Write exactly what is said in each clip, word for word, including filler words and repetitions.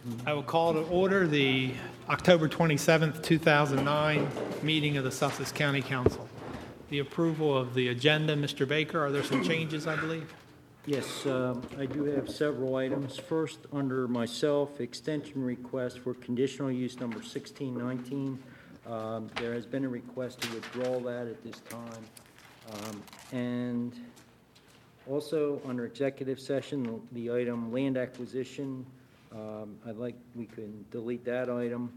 I will call to order the October twenty-seventh, two thousand nine meeting of the Sussex County Council. The approval of the agenda, Mister Baker, are there some changes, I believe? Yes, um, I do have several items. First, under myself, extension request for conditional use number sixteen nineteen. Um, There has been a request to withdraw that at this time. Um, And also, under executive session, the item land acquisition, um, I'd like, we can delete that item.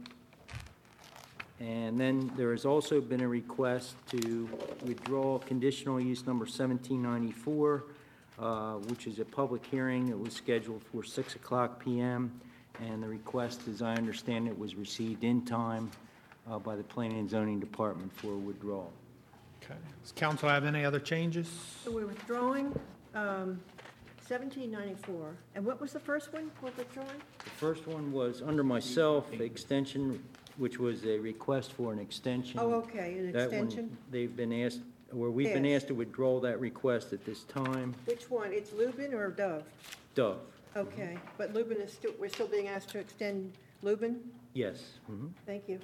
And then there has also been a request to withdraw conditional use number seventeen ninety-four, uh, which is a public hearing. It was scheduled for six o'clock p m, and the request, as I understand it, was received in time uh, by the Planning and Zoning Department for withdrawal. Okay. Does council have any other changes? So we're withdrawing um, seventeen ninety-four. And what was the first one we're withdrawing? The first one was under myself, extension, which was a request for an extension. Oh, okay, an That one, extension. they've been asked, or we've been Yes. asked to withdraw that request at this time. Which one? It's Lubin or Dove? Dove, Okay, but Lubin is still, we're still being asked to extend Lubin? yes. Mhm. Thank you.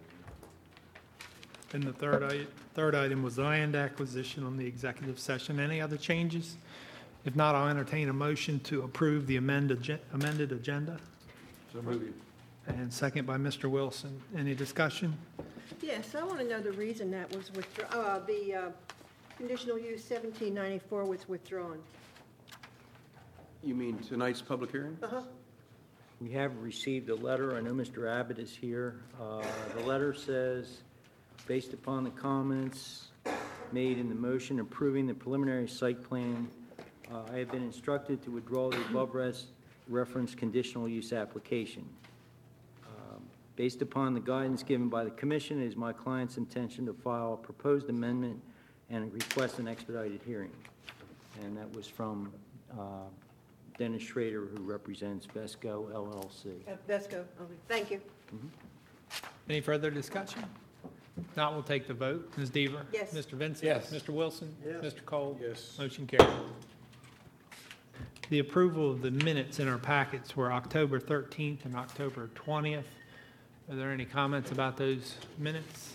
And the third, i- third item was land acquisition on the executive session. Any other changes? If not, I'll entertain a motion to approve the amended, agen- amended agenda. So moved. And second by Mister Wilson. Any discussion? Yes, I want to know the reason that was withdrawn, uh, the uh, conditional use seventeen ninety-four was withdrawn. You mean tonight's public hearing? Uh-huh. We have received a letter. I know Mister Abbott is here. Uh, The letter says, based upon the comments made in the motion approving the preliminary site plan, uh, I have been instructed to withdraw the above res- referenced conditional use application. Um, Based upon the guidance given by the commission, it is my client's intention to file a proposed amendment and request an expedited hearing. And that was from uh, Dennis Schrader, who represents Vesco L L C. Uh, Vesco, okay, thank you. Any further discussion? Not, we'll take the vote. Miz Deaver? Yes. Mister Vincent? Yes. Mister Wilson? Yes. Mister Cole? Yes. Motion carried. The approval of the minutes in our packets were October thirteenth and October twentieth. Are there any comments about those minutes?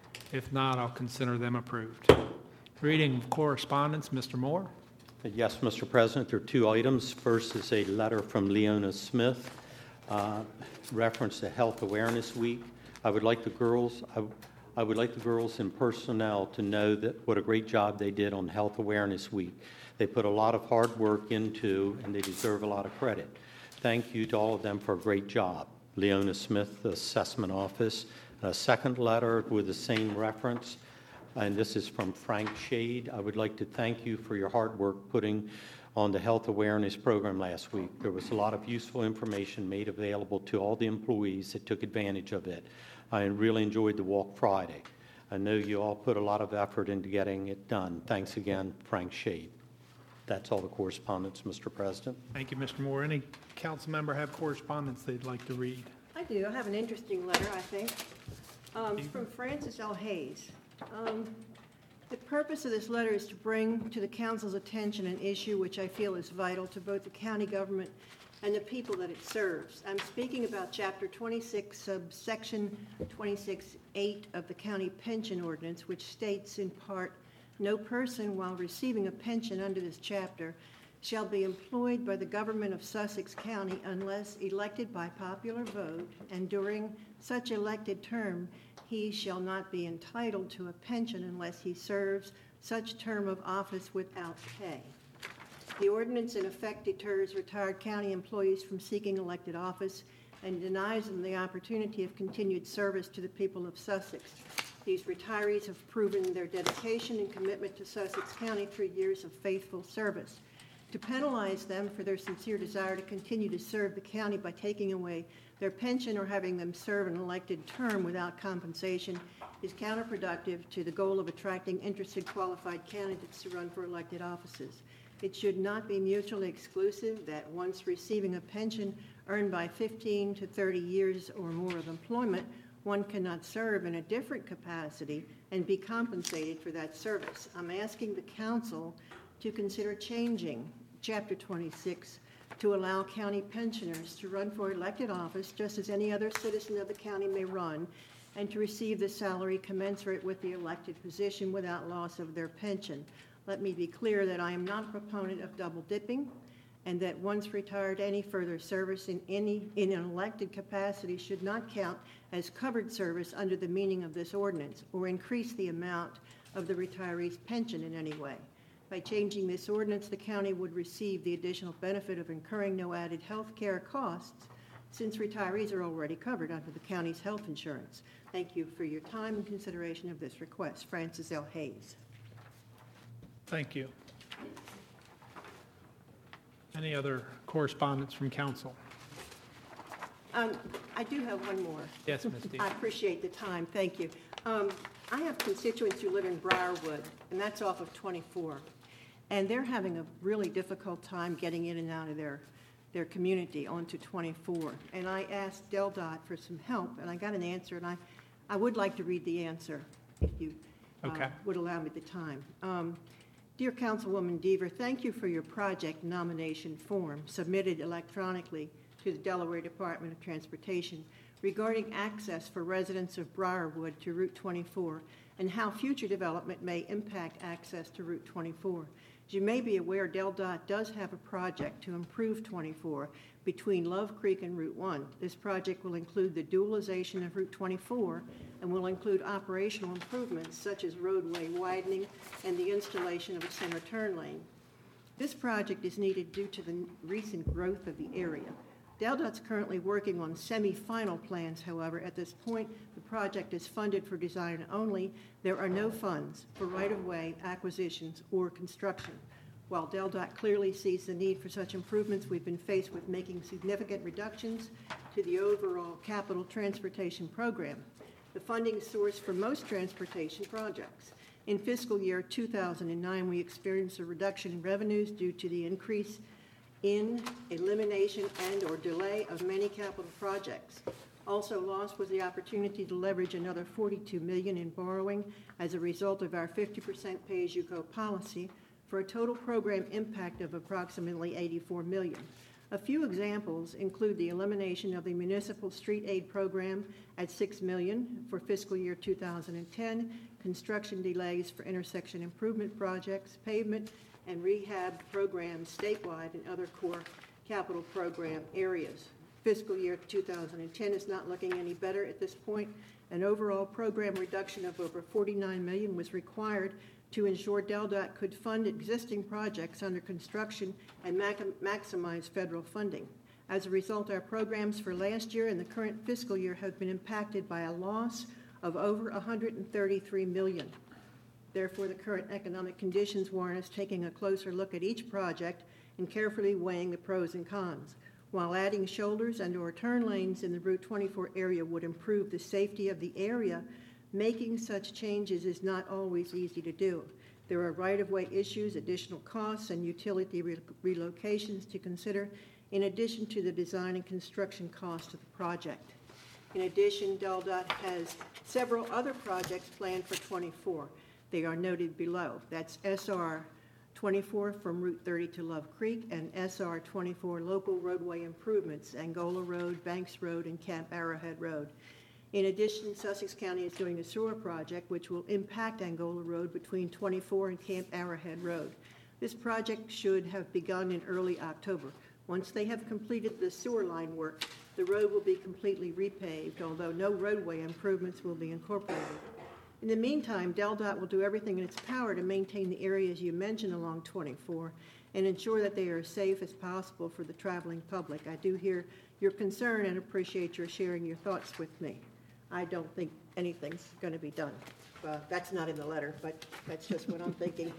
If not, I'll consider them approved. Reading of correspondence, Mister Moore. Yes, Mister President, there are two items. First is a letter from Leona Smith, uh, reference to Health Awareness Week. I would like the girls, I, I would like the girls and personnel to know that what a great job they did on Health Awareness Week. They put a lot of hard work into, and they deserve a lot of credit. Thank you to all of them for a great job. Leona Smith, the Assessment Office. A second letter with the same reference, and this is from Frank Shade. I would like to thank you for your hard work putting on the health awareness program last week. There was a lot of useful information made available to all the employees that took advantage of it. I really enjoyed the Walk Friday. I know you all put a lot of effort into getting it done. Thanks again, Frank Shade. That's all the correspondence, Mister President. Thank you, Mister Moore. Any council member have correspondence they'd like to read? I do. I have an interesting letter, I think. Um, It's from Francis L. Hayes. Um, The purpose of this letter is to bring to the council's attention an issue which I feel is vital to both the county government and the people that it serves. I'm speaking about Chapter twenty-six, subsection twenty-six eight of the County Pension Ordinance, which states in part, "No person, while receiving a pension under this chapter, shall be employed by the government of Sussex County unless elected by popular vote, and during such elected term, he shall not be entitled to a pension unless he serves such term of office without pay." The ordinance in effect deters retired county employees from seeking elected office and denies them the opportunity of continued service to the people of Sussex. These retirees have proven their dedication and commitment to Sussex County through years of faithful service. To penalize them for their sincere desire to continue to serve the county by taking away their pension or having them serve an elected term without compensation is counterproductive to the goal of attracting interested qualified candidates to run for elected offices. It should not be mutually exclusive that once receiving a pension earned by fifteen to thirty years or more of employment, one cannot serve in a different capacity and be compensated for that service. I'm asking the council to consider changing Chapter twenty-six, to allow county pensioners to run for elected office just as any other citizen of the county may run, and to receive the salary commensurate with the elected position without loss of their pension. Let me be clear that I am not a proponent of double dipping, and that once retired, any further service in any in an elected capacity should not count as covered service under the meaning of this ordinance, or increase the amount of the retiree's pension in any way. By changing this ordinance, the county would receive the additional benefit of incurring no added health care costs, since retirees are already covered under the county's health insurance. Thank you for your time and consideration of this request. Francis L. Hayes. Thank you. Any other correspondence from council? Um, I do have one more. Yes, Miz Dean. I appreciate the time, thank you. Um, I have constituents who live in Briarwood, and that's off of twenty-four, and they're having a really difficult time getting in and out of their, their community onto twenty-four. And I asked Del Dot for some help, and I got an answer, and I, I would like to read the answer, if you uh, Okay. would allow me the time. Um, Dear Councilwoman Deaver, thank you for your project nomination form submitted electronically to the Delaware Department of Transportation regarding access for residents of Briarwood to Route twenty-four and how future development may impact access to Route twenty-four. As you may be aware, Del Dot does have a project to improve twenty-four between Love Creek and Route one. This project will include the dualization of Route twenty-four and will include operational improvements such as roadway widening and the installation of a center turn lane. This project is needed due to the recent growth of the area. Del Dot's currently working on semi-final plans, however. At this point, the project is funded for design only. There are no funds for right-of-way acquisitions or construction. While Del Dot clearly sees the need for such improvements, we've been faced with making significant reductions to the overall capital transportation program, the funding source for most transportation projects. In fiscal year two thousand nine, we experienced a reduction in revenues due to the increase in elimination and or delay of many capital projects. Also lost was the opportunity to leverage another forty-two million dollars in borrowing as a result of our fifty percent pay-as-you-go policy, for a total program impact of approximately eighty-four million dollars. A few examples include the elimination of the municipal street aid program at six million dollars for fiscal year two thousand ten, construction delays for intersection improvement projects, pavement and rehab programs statewide and other core capital program areas. Fiscal year two thousand ten is not looking any better at this point. An overall program reduction of over forty-nine million dollars was required to ensure Del Dot could fund existing projects under construction and mac- maximize federal funding. As a result, our programs for last year and the current fiscal year have been impacted by a loss of over one hundred thirty-three million dollars. Therefore, the current economic conditions warrant us taking a closer look at each project and carefully weighing the pros and cons. While adding shoulders and or turn lanes in the Route twenty-four area would improve the safety of the area, making such changes is not always easy to do. There are right-of-way issues, additional costs, and utility re- relocations to consider, in addition to the design and construction cost of the project. In addition, Del Dot has several other projects planned for twenty-four. They are noted below. That's S R twenty-four from Route thirty to Love Creek and S R twenty-four local roadway improvements, Angola Road, Banks Road, and Camp Arrowhead Road. In addition, Sussex County is doing a sewer project which will impact Angola Road between twenty-four and Camp Arrowhead Road. This project should have begun in early October. Once they have completed the sewer line work, the road will be completely repaved, although no roadway improvements will be incorporated. In the meantime, Del Dot will do everything in its power to maintain the areas you mentioned along twenty-four and ensure that they are as safe as possible for the traveling public. I do hear your concern and appreciate your sharing your thoughts with me. I don't think anything's going to be done. Uh, that's not in the letter, but that's just what I'm thinking.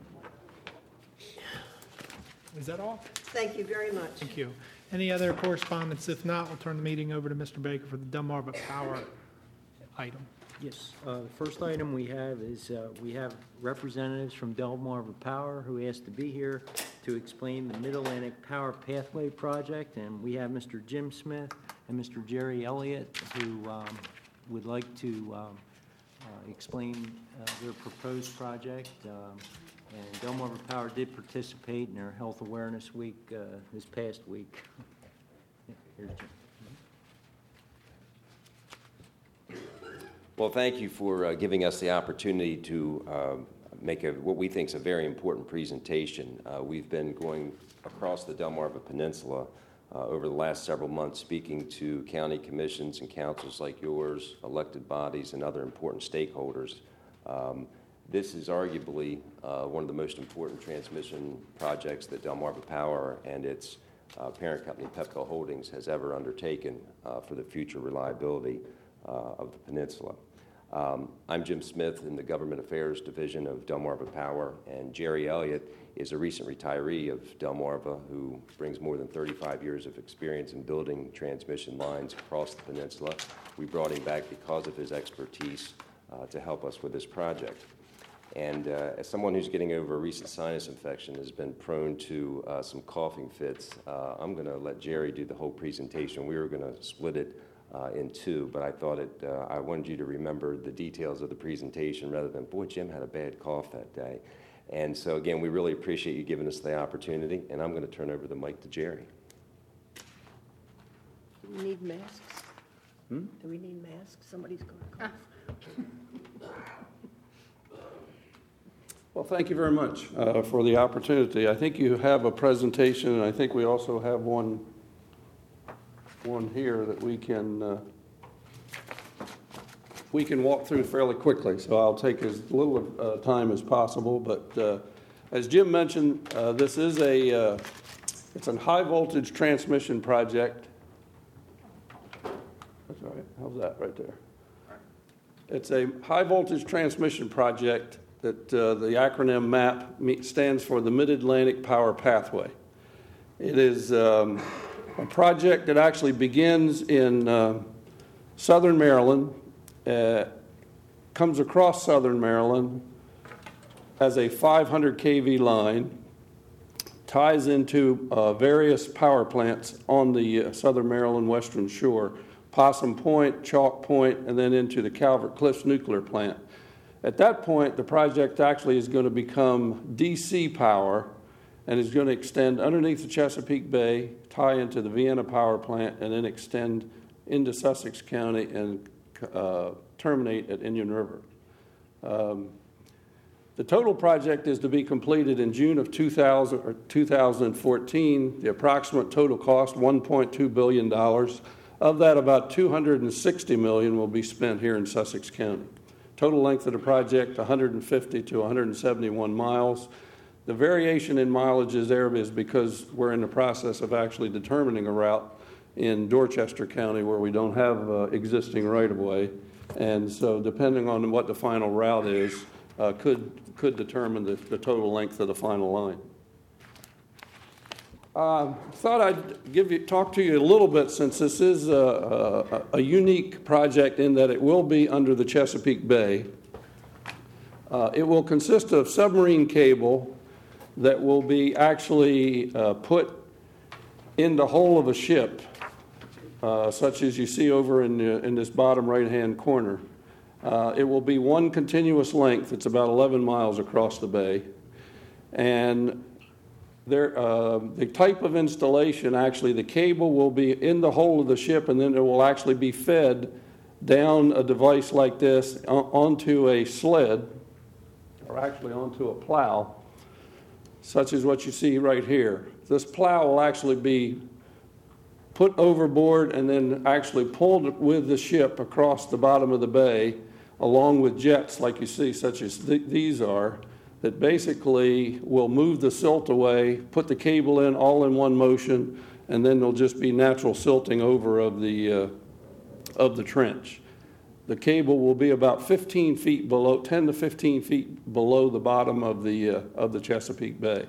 Is that all? Thank you very much. Thank you. Any other correspondence? If not, we'll turn the meeting over to Mister Baker for the Delmarva Power item. Yes, uh, the first item we have is uh, we have representatives from Delmarva Power who asked to be here to explain the Mid-Atlantic Power Pathway Project, and we have Mister Jim Smith and Mister Jerry Elliott who um, would like to um, uh, explain uh, their proposed project. Um, And Delmarva Power did participate in their Health Awareness Week uh, this past week. Here's Jim. Well, thank you for uh, giving us the opportunity to uh, make a, what we think is a very important presentation. Uh, we've been going across the Delmarva Peninsula uh, over the last several months speaking to county commissions and councils like yours, elected bodies, and other important stakeholders. Um, this is arguably uh, one of the most important transmission projects that Delmarva Power and its uh, parent company, Pepco Holdings, has ever undertaken uh, for the future reliability uh, of the peninsula. Um, I'm Jim Smith in the Government Affairs Division of Delmarva Power, and Jerry Elliott is a recent retiree of Delmarva who brings more than thirty-five years of experience in building transmission lines across the peninsula. We brought him back because of his expertise uh, to help us with this project. And uh, as someone who's getting over a recent sinus infection, has been prone to uh, some coughing fits, uh, I'm going to let Jerry do the whole presentation. We were going to split it Uh, in two, but I thought it, uh, I wanted you to remember the details of the presentation rather than, boy, Jim had a bad cough that day. And so, again, we really appreciate you giving us the opportunity, and I'm going to turn over the mic to Jerry. Do we need masks? Hmm? Do we need masks? Somebody's going to cough. Well, thank you very much uh, for the opportunity. I think you have a presentation, and I think we also have one one here that we can uh, we can walk through fairly quickly. So I'll take as little uh, time as possible. But uh, as Jim mentioned, uh, this is a uh, it's a high voltage transmission project. That's all right. How's that right there? It's a high voltage transmission project that uh, the acronym MAP stands for the Mid-Atlantic Power Pathway. It is um, a project that actually begins in uh, southern Maryland, uh, comes across southern Maryland as a five hundred k V line, ties into uh, various power plants on the uh, southern Maryland western shore, Possum Point, Chalk Point, and then into the Calvert Cliffs nuclear plant. At that point, the project actually is going to become D C power and is going to extend underneath the Chesapeake Bay, tie into the Vienna power plant, and then extend into Sussex County and uh, terminate at Indian River. Um, the total project is to be completed in June of two thousand or two thousand fourteen. The approximate total cost, one point two billion dollars. Of that, about two hundred sixty million dollars will be spent here in Sussex County. Total length of the project, one hundred fifty to one hundred seventy-one miles. The variation in mileage is there is because we're in the process of actually determining a route in Dorchester County where we don't have uh, existing right-of-way. And so depending on what the final route is, uh, could could determine the, the total length of the final line. I uh, thought I'd give you, talk to you a little bit, since this is a, a, a unique project in that it will be under the Chesapeake Bay. Uh, it will consist of submarine cable that will be actually uh, put in the hull of a ship, uh, such as you see over in, the, in this bottom right-hand corner. Uh, it will be one continuous length. It's about eleven miles across the bay. And there, uh, the type of installation, actually, the cable will be in the hull of the ship, and then it will actually be fed down a device like this onto a sled, or actually onto a plow, such as what you see right here. This plow will actually be put overboard and then actually pulled with the ship across the bottom of the bay, along with jets like you see, such as th- these are, that basically will move the silt away, put the cable in all in one motion, and then there'll just be natural silting over of the uh, of the trench. The cable will be about fifteen feet below, ten to fifteen feet below the bottom of the uh, of the Chesapeake Bay.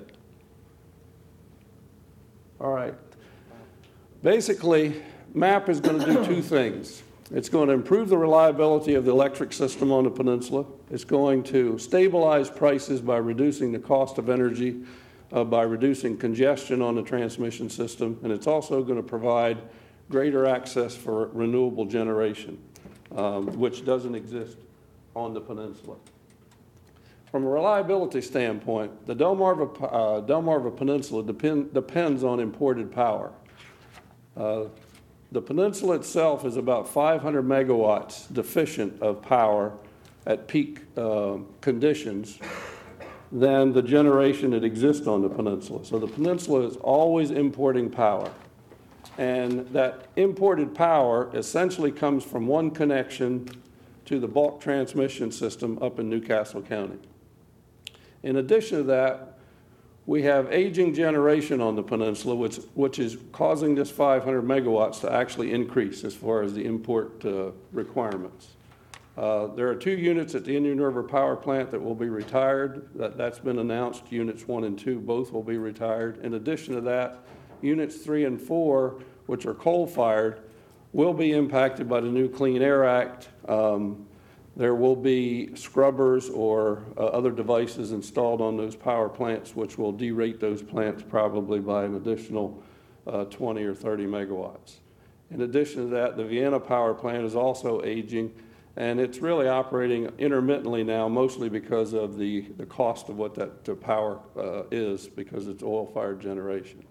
All right. Basically, MAP is going to do two things. It's going to improve the reliability of the electric system on the peninsula. It's going to stabilize prices by reducing the cost of energy, uh, by reducing congestion on the transmission system, and it's also going to provide greater access for renewable generation, um, which doesn't exist on the peninsula. From a reliability standpoint, the Delmarva, uh, Delmarva Peninsula depend, depends on imported power. Uh, the peninsula itself is about five hundred megawatts deficient of power at peak uh, conditions than the generation that exists on the peninsula. So the peninsula is always importing power. And that imported power essentially comes from one connection to the bulk transmission system up in Newcastle County. In addition to that, we have aging generation on the peninsula, which, which is causing this five hundred megawatts to actually increase as far as the import uh, requirements. Uh, there are two units at the Indian River Power Plant that will be retired. That, that's been announced. Units one and two both will be retired. In addition to that, units three and four, which are coal-fired, will be impacted by the new Clean Air Act. Um, there will be scrubbers or uh, other devices installed on those power plants, which will derate those plants probably by an additional uh, twenty or thirty megawatts. In addition to that, the Vienna Power Plant is also aging, and it's really operating intermittently now, mostly because of the, the cost of what that uh, power uh, is, because it's oil-fired generation.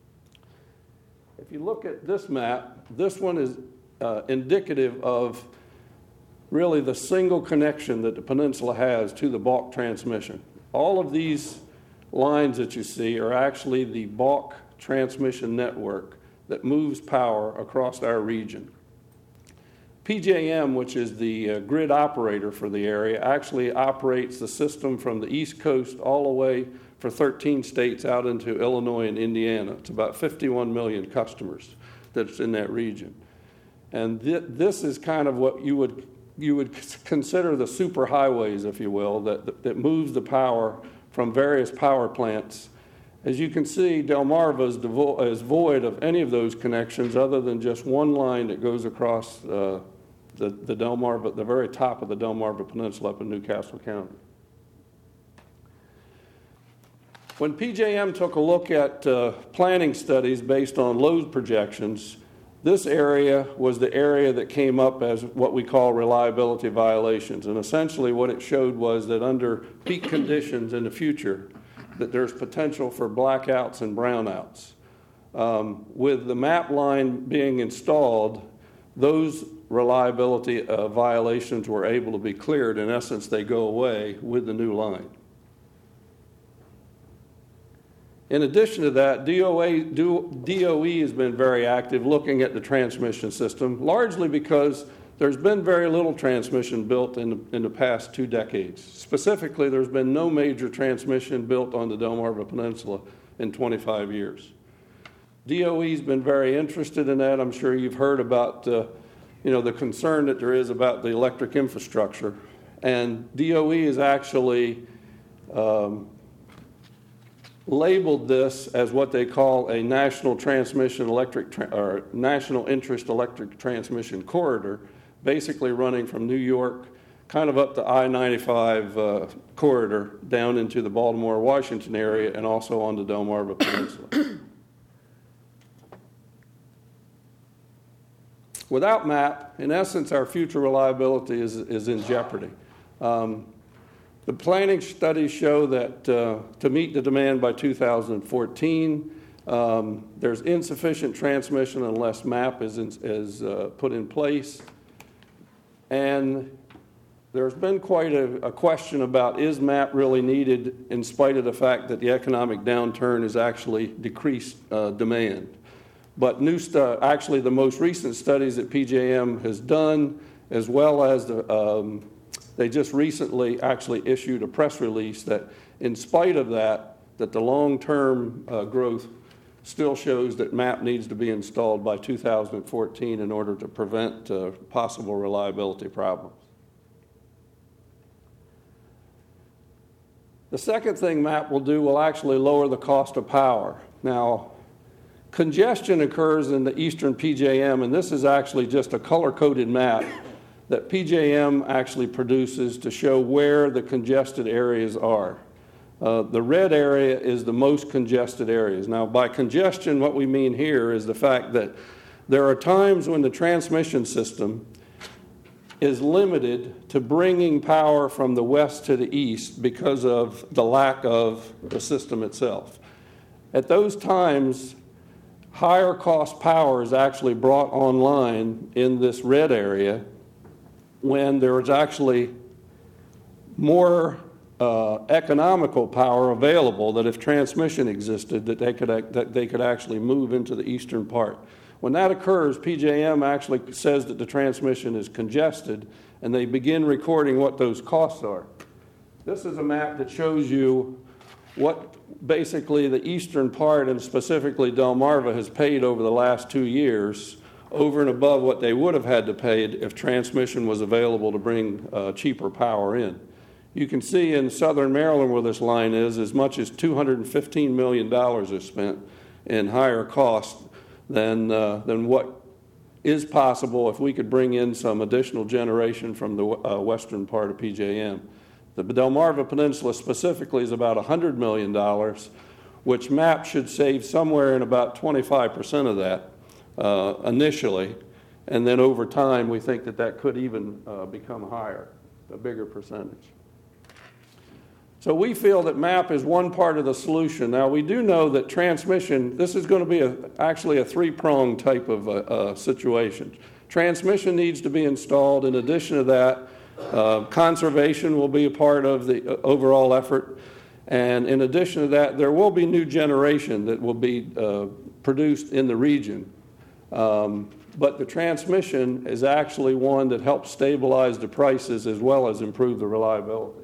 If you look at this map, this one is uh, indicative of really the single connection that the peninsula has to the bulk transmission. All of these lines that you see are actually the bulk transmission network that moves power across our region. P J M, which is the uh, grid operator for the area, actually operates the system from the East Coast all the way for thirteen states out into Illinois and Indiana. It's about fifty-one million customers that's in that region. And th- this is kind of what you would you would consider the superhighways, if you will, that, that moves the power from various power plants. As you can see, Delmarva is, devo- is void of any of those connections other than just one line that goes across uh, the, the Delmarva, the very top of the Delmarva Peninsula up in Newcastle County. When P J M took a look at uh, planning studies based on load projections, this area was the area that came up as what we call reliability violations. And essentially what it showed was that under peak conditions in the future, that there's potential for blackouts and brownouts. Um, with the map line being installed, those reliability uh, violations were able to be cleared. In essence, they go away with the new line. In addition to that, D O A, D O E has been very active looking at the transmission system, largely because there's been very little transmission built in the, in the past two decades. Specifically, there's been no major transmission built on the Delmarva Peninsula in twenty-five years. D O E's been very interested in that. I'm sure you've heard about uh, you know, the concern that there is about the electric infrastructure. And D O E is actually um, labeled this as what they call a national transmission electric tra- or national interest electric transmission corridor, basically running from New York kind of up the I ninety-five uh, corridor down into the Baltimore, Washington area and also on the Delmarva Peninsula. Without MAP, in essence, our future reliability is, is in jeopardy. Um, The planning studies show that uh, to meet the demand by two thousand fourteen, um, there's insufficient transmission unless MAP is, in, is uh, put in place. And there's been quite a, a question about, is MAP really needed in spite of the fact that the economic downturn has actually decreased uh, demand. But new stu- actually the most recent studies that P J M has done, as well as the um, they just recently actually issued a press release that in spite of that, that the long-term uh, growth still shows that MAP needs to be installed by two thousand fourteen in order to prevent uh, possible reliability problems. The second thing MAP will do will actually lower the cost of power. Now, congestion occurs in the eastern P J M, and this is actually just a color-coded map that P J M actually produces to show where the congested areas are. Uh, the red area is the most congested areas. Now, by congestion, what we mean here is the fact that there are times when the transmission system is limited to bringing power from the west to the east because of the lack of the system itself. At those times, higher cost power is actually brought online in this red area when there is actually more uh, economical power available, that if transmission existed, that they could that they could actually move into the eastern part. When that occurs, P J M actually says that the transmission is congested, and they begin recording what those costs are. This is a map that shows you what basically the eastern part, and specifically Delmarva, has paid over the last two years, over and above what they would have had to pay if transmission was available to bring uh, cheaper power in. You can see in southern Maryland, where this line is, as much as two hundred fifteen million dollars is spent in higher costs than, uh, than what is possible if we could bring in some additional generation from the uh, western part of P J M. The Delmarva Peninsula specifically is about one hundred million dollars, which MAP should save somewhere in about twenty-five percent of that uh, initially, and then over time we think that that could even uh, become higher, a bigger percentage. So we feel that MAP is one part of the solution. Now, we do know that transmission, this is going to be a, actually a three-pronged type of uh, uh, situation. Transmission needs to be installed. In addition to that, uh, conservation will be a part of the uh, overall effort. And in addition to that, there will be new generation that will be uh, produced in the region. Um, but the transmission is actually one that helps stabilize the prices as well as improve the reliability.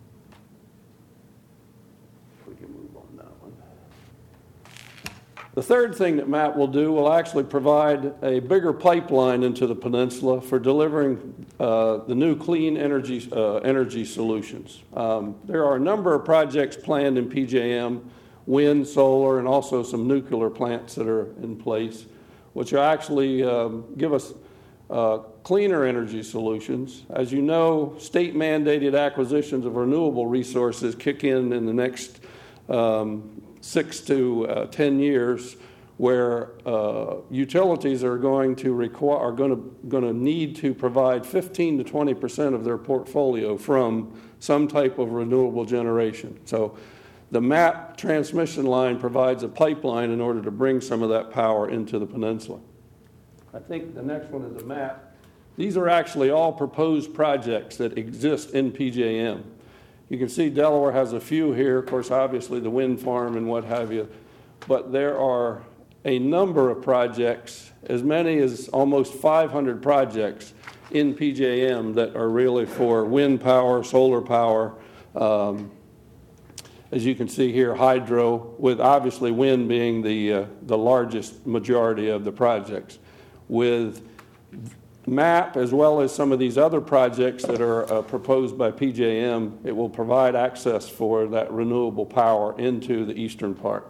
The third thing that MAP will do will actually provide a bigger pipeline into the peninsula for delivering uh, the new clean energy uh, energy solutions. Um, there are a number of projects planned in P J M, wind, solar, and also some nuclear plants that are in place, which will actually um, give us uh, cleaner energy solutions. As you know, state-mandated acquisitions of renewable resources kick in in the next um, six to uh, ten years, where uh, utilities are going to require are going to going to need to provide fifteen to twenty percent of their portfolio from some type of renewable generation. So the MAP transmission line provides a pipeline in order to bring some of that power into the peninsula. I think the next one is a map. These are actually all proposed projects that exist in P J M. You can see Delaware has a few here, of course, obviously the wind farm and what have you, but there are a number of projects, as many as almost five hundred projects in P J M that are really for wind power, solar power. Um, as you can see here, hydro, with obviously wind being the, uh, the largest majority of the projects. With MAP, as well as some of these other projects that are uh, proposed by P J M, it will provide access for that renewable power into the eastern part.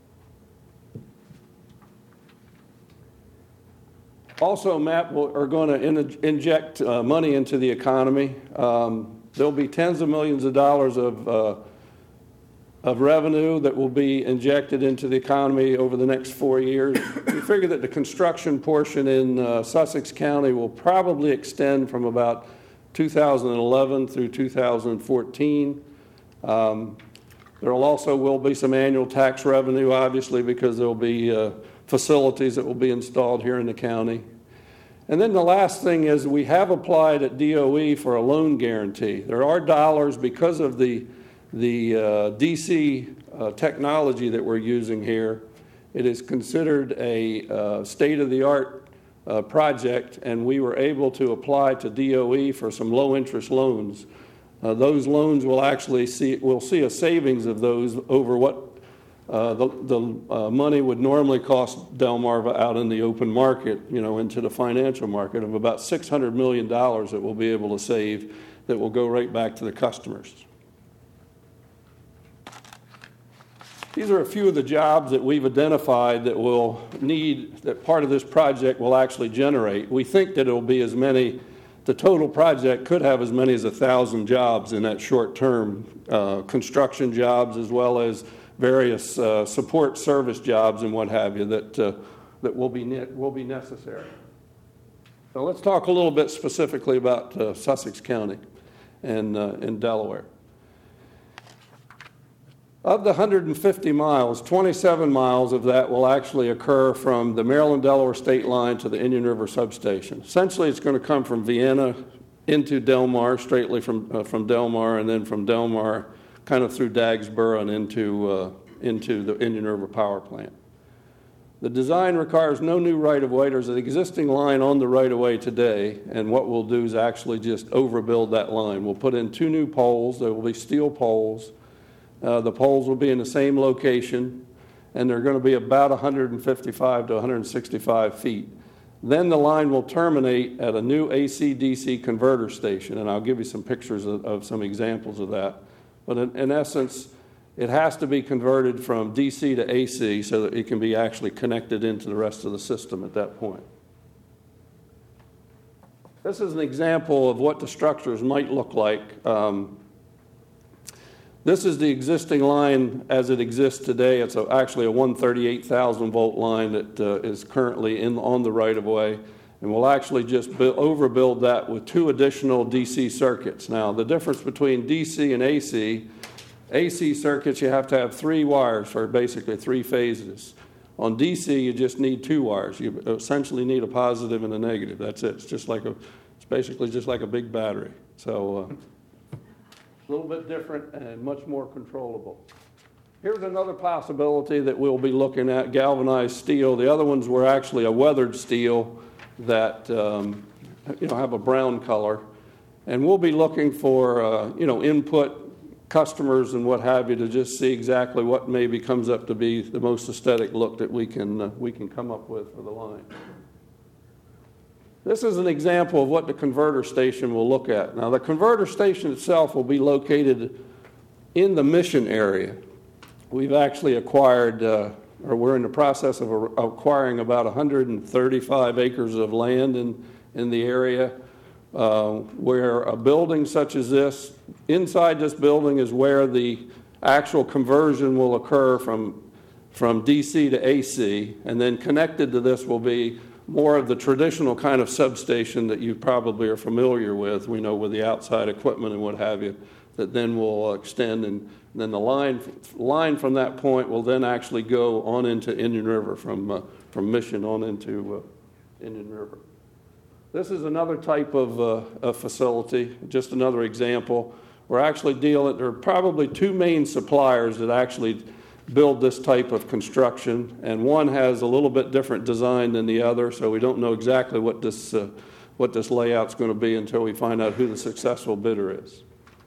Also, MAP will, are going to in, inject uh, money into the economy. Um, there'll be tens of millions of dollars of uh, of revenue that will be injected into the economy over the next four years. We figure that the construction portion in uh, Sussex County will probably extend from about two thousand eleven through two thousand fourteen. Um, there will also will be some annual tax revenue, obviously, because there will be uh, facilities that will be installed here in the county. And then the last thing is we have applied at D O E for a loan guarantee. There are dollars because of the The uh, D C uh, technology that we're using here. It is considered a uh, state-of-the-art uh, project, and we were able to apply to D O E for some low-interest loans. Uh, those loans will actually see we'll see a savings of those over what uh, the, the uh, money would normally cost Delmarva out in the open market, you know, into the financial market, of about six hundred million dollars that we'll be able to save that will go right back to the customers. These are a few of the jobs that we've identified that will need, that part of this project will actually generate. We think that it will be as many, the total project could have as many as a thousand jobs in that short term, uh, construction jobs as well as various uh, support service jobs and what have you that, uh, that will be, ne- will be necessary. So let's talk a little bit specifically about uh, Sussex County and uh, in Delaware. Of the one hundred fifty miles, twenty-seven miles of that will actually occur from the Maryland-Delaware state line to the Indian River substation. Essentially, it's going to come from Vienna into Delmar, straightly from uh, from Delmar, and then from Delmar kind of through Dagsboro and into, uh, into the Indian River power plant. The design requires no new right-of-way. There's an existing line on the right-of-way today, and what we'll do is actually just overbuild that line. We'll put in two new poles. There will be steel poles. Uh, the poles will be in the same location, and they're going to be about one hundred fifty-five to one hundred sixty-five feet. Then the line will terminate at a new A C D C converter station, and I'll give you some pictures of, of some examples of that. But in, in essence, it has to be converted from D C to A C so that it can be actually connected into the rest of the system at that point. This is an example of what the structures might look like. Um, This is the existing line as it exists today. It's a, actually a one hundred thirty-eight thousand volt line that uh, is currently in, on the right-of-way. And we'll actually just build, overbuild that with two additional D C circuits. Now, the difference between D C and A C, A C circuits, you have to have three wires for basically three phases. On D C, you just need two wires. You essentially need a positive and a negative. That's it. It's just like a, it's basically just like a big battery. So, uh, a little bit different and much more controllable. Here's another possibility that we'll be looking at, galvanized steel. The other ones were actually a weathered steel that um, you know, have a brown color. And we'll be looking for uh, you know, input customers and what have you to just see exactly what maybe comes up to be the most aesthetic look that we can, uh, we can come up with for the line. This is an example of what the converter station will look at. Now, the converter station itself will be located in the Mission area. We've actually acquired, uh, or we're in the process of acquiring about one hundred thirty-five acres of land in, in the area uh, where a building such as this, inside this building is where the actual conversion will occur from, from D C to A C, and then connected to this will be more of the traditional kind of substation that you probably are familiar with, we know, with the outside equipment and what have you, that then will extend, and then the line line from that point will then actually go on into Indian River, from uh, from Mission on into uh, Indian River. This is another type of, uh, of facility, just another example. We're actually dealing, there are probably two main suppliers that actually build this type of construction, and one has a little bit different design than the other, so we don't know exactly what this uh, what this layout's going to be until we find out who the successful bidder is.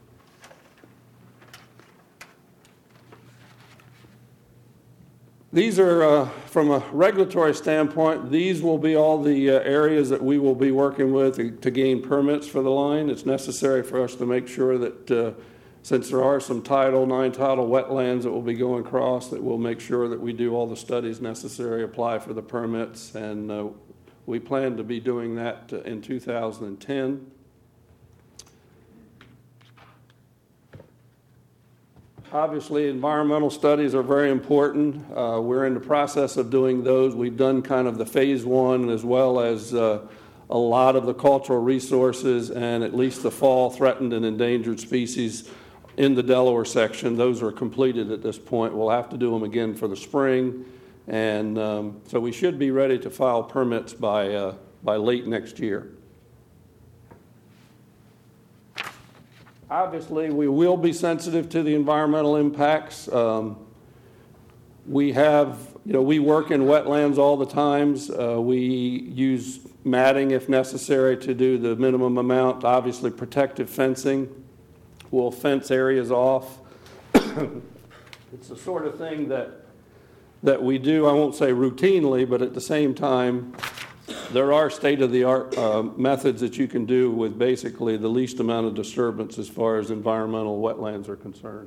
These are, uh, from a regulatory standpoint, these will be all the uh, areas that we will be working with to, to gain permits for the line. It's necessary for us to make sure that uh, since there are some tidal, nine-tidal wetlands that will be going across, that we'll make sure that we do all the studies necessary, apply for the permits, and uh, we plan to be doing that uh, in two thousand ten. Obviously, environmental studies are very important. Uh, we're in the process of doing those. We've done kind of the phase one, as well as uh, a lot of the cultural resources and at least the fall threatened and endangered species in the Delaware section. Those are completed at this point. We'll have to do them again for the spring. And um, so we should be ready to file permits by, uh, by late next year. Obviously, we will be sensitive to the environmental impacts. Um, we have, you know, we work in wetlands all the times. Uh, we use matting if necessary to do the minimum amount. Obviously, protective fencing. We'll fence areas off. It's the sort of thing that that we do, I won't say routinely, but at the same time, there are state-of-the-art uh, methods that you can do with basically the least amount of disturbance as far as environmental wetlands are concerned.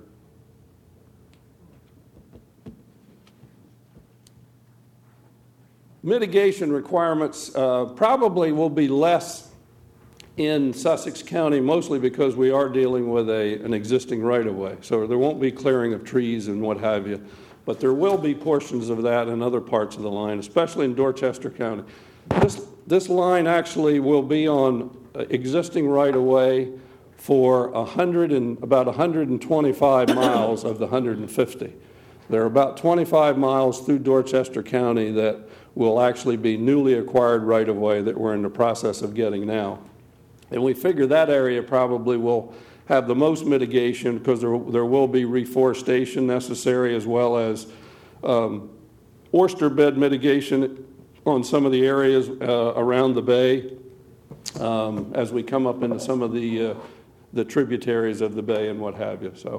Mitigation requirements uh, probably will be less in Sussex County, mostly because we are dealing with a, an existing right-of-way. So there won't be clearing of trees and what have you, but there will be portions of that in other parts of the line, especially in Dorchester County. This, this line actually will be on uh, existing right-of-way for a hundred and, about one hundred twenty-five miles of the one hundred fifty. There are about twenty-five miles through Dorchester County that will actually be newly acquired right-of-way that we're in the process of getting now. And we figure that area probably will have the most mitigation because there, there will be reforestation necessary as well as um, oyster bed mitigation on some of the areas uh, around the bay um, as we come up into some of the, uh, the tributaries of the bay and what have you. So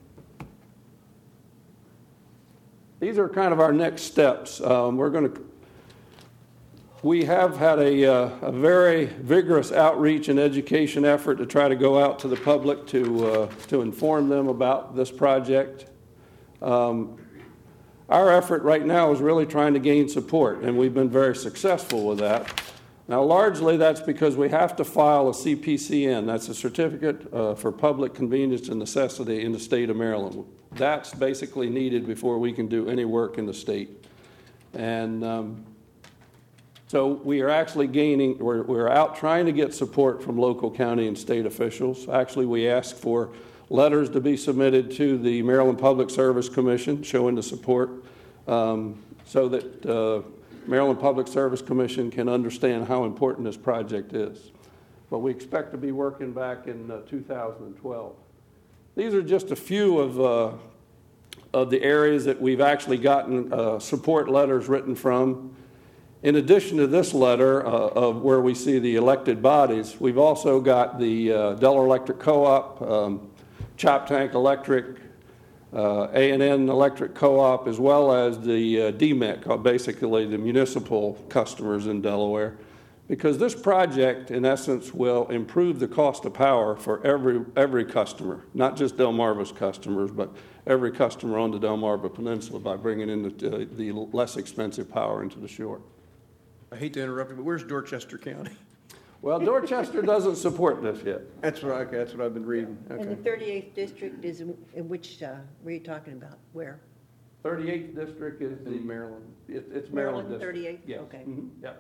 these are kind of our next steps. Um, we're going to We have had a, uh, a very vigorous outreach and education effort to try to go out to the public to, uh, to inform them about this project. Um, our effort right now is really trying to gain support, and we've been very successful with that. Now, largely that's because we have to file a C P C N. That's a Certificate uh, for Public Convenience and Necessity in the state of Maryland. That's basically needed before we can do any work in the state. And um, So we are actually gaining, we're, we're out trying to get support from local, county, and state officials. Actually, we asked for letters to be submitted to the Maryland Public Service Commission showing the support um, so that uh, Maryland Public Service Commission can understand how important this project is. But we expect to be working back in uh, two thousand twelve. These are just a few of, uh, of the areas that we've actually gotten uh, support letters written from. In addition to this letter uh, of where we see the elected bodies, we've also got the uh, Delaware Electric Co-op, um, Chop Tank Electric, uh, A and N Electric Co-op, as well as the uh, D M E C, uh, basically the municipal customers in Delaware, because this project, in essence, will improve the cost of power for every every customer, not just Delmarva's customers, but every customer on the Delmarva Peninsula by bringing in the, uh, the less expensive power into the shore. I hate to interrupt you, but where's Dorchester County? Well, Dorchester doesn't support this yet. That's what, okay, that's what I've been reading. And the Okay. thirty-eighth district is in in which, uh, were you talking about? Where? thirty-eighth district is the In Maryland. It, it's Maryland Maryland, district. thirty-eighth? Yes. Okay. Mhm. Yep.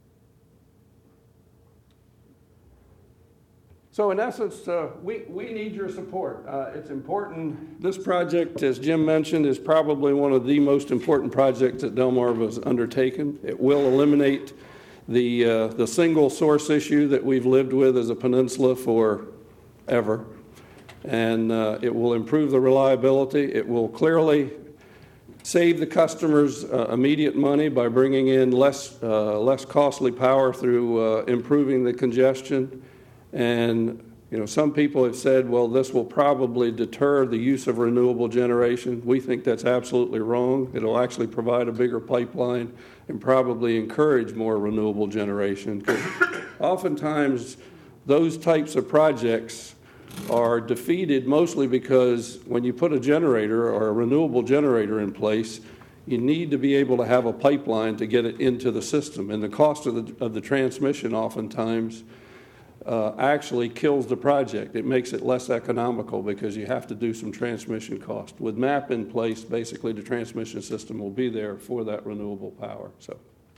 So in essence, uh, we, we need your support. Uh, it's important. This project, as Jim mentioned, is probably one of the most important projects that Delmarva has undertaken. It will eliminate the, uh, the single source issue that we've lived with as a peninsula forever. And uh, it will improve the reliability. It will clearly save the customers uh, immediate money by bringing in less, uh, less costly power through uh, improving the congestion. And, you know, some people have said, well, this will probably deter the use of renewable generation. We think that's absolutely wrong. It'll actually provide a bigger pipeline and probably encourage more renewable generation. Because oftentimes, those types of projects are defeated mostly because when you put a generator or a renewable generator in place, you need to be able to have a pipeline to get it into the system. And the cost of the, of the transmission oftentimes Uh, actually kills the project. It makes it less economical because you have to do some transmission cost. With M A P in place, basically the transmission system will be there for that renewable power. So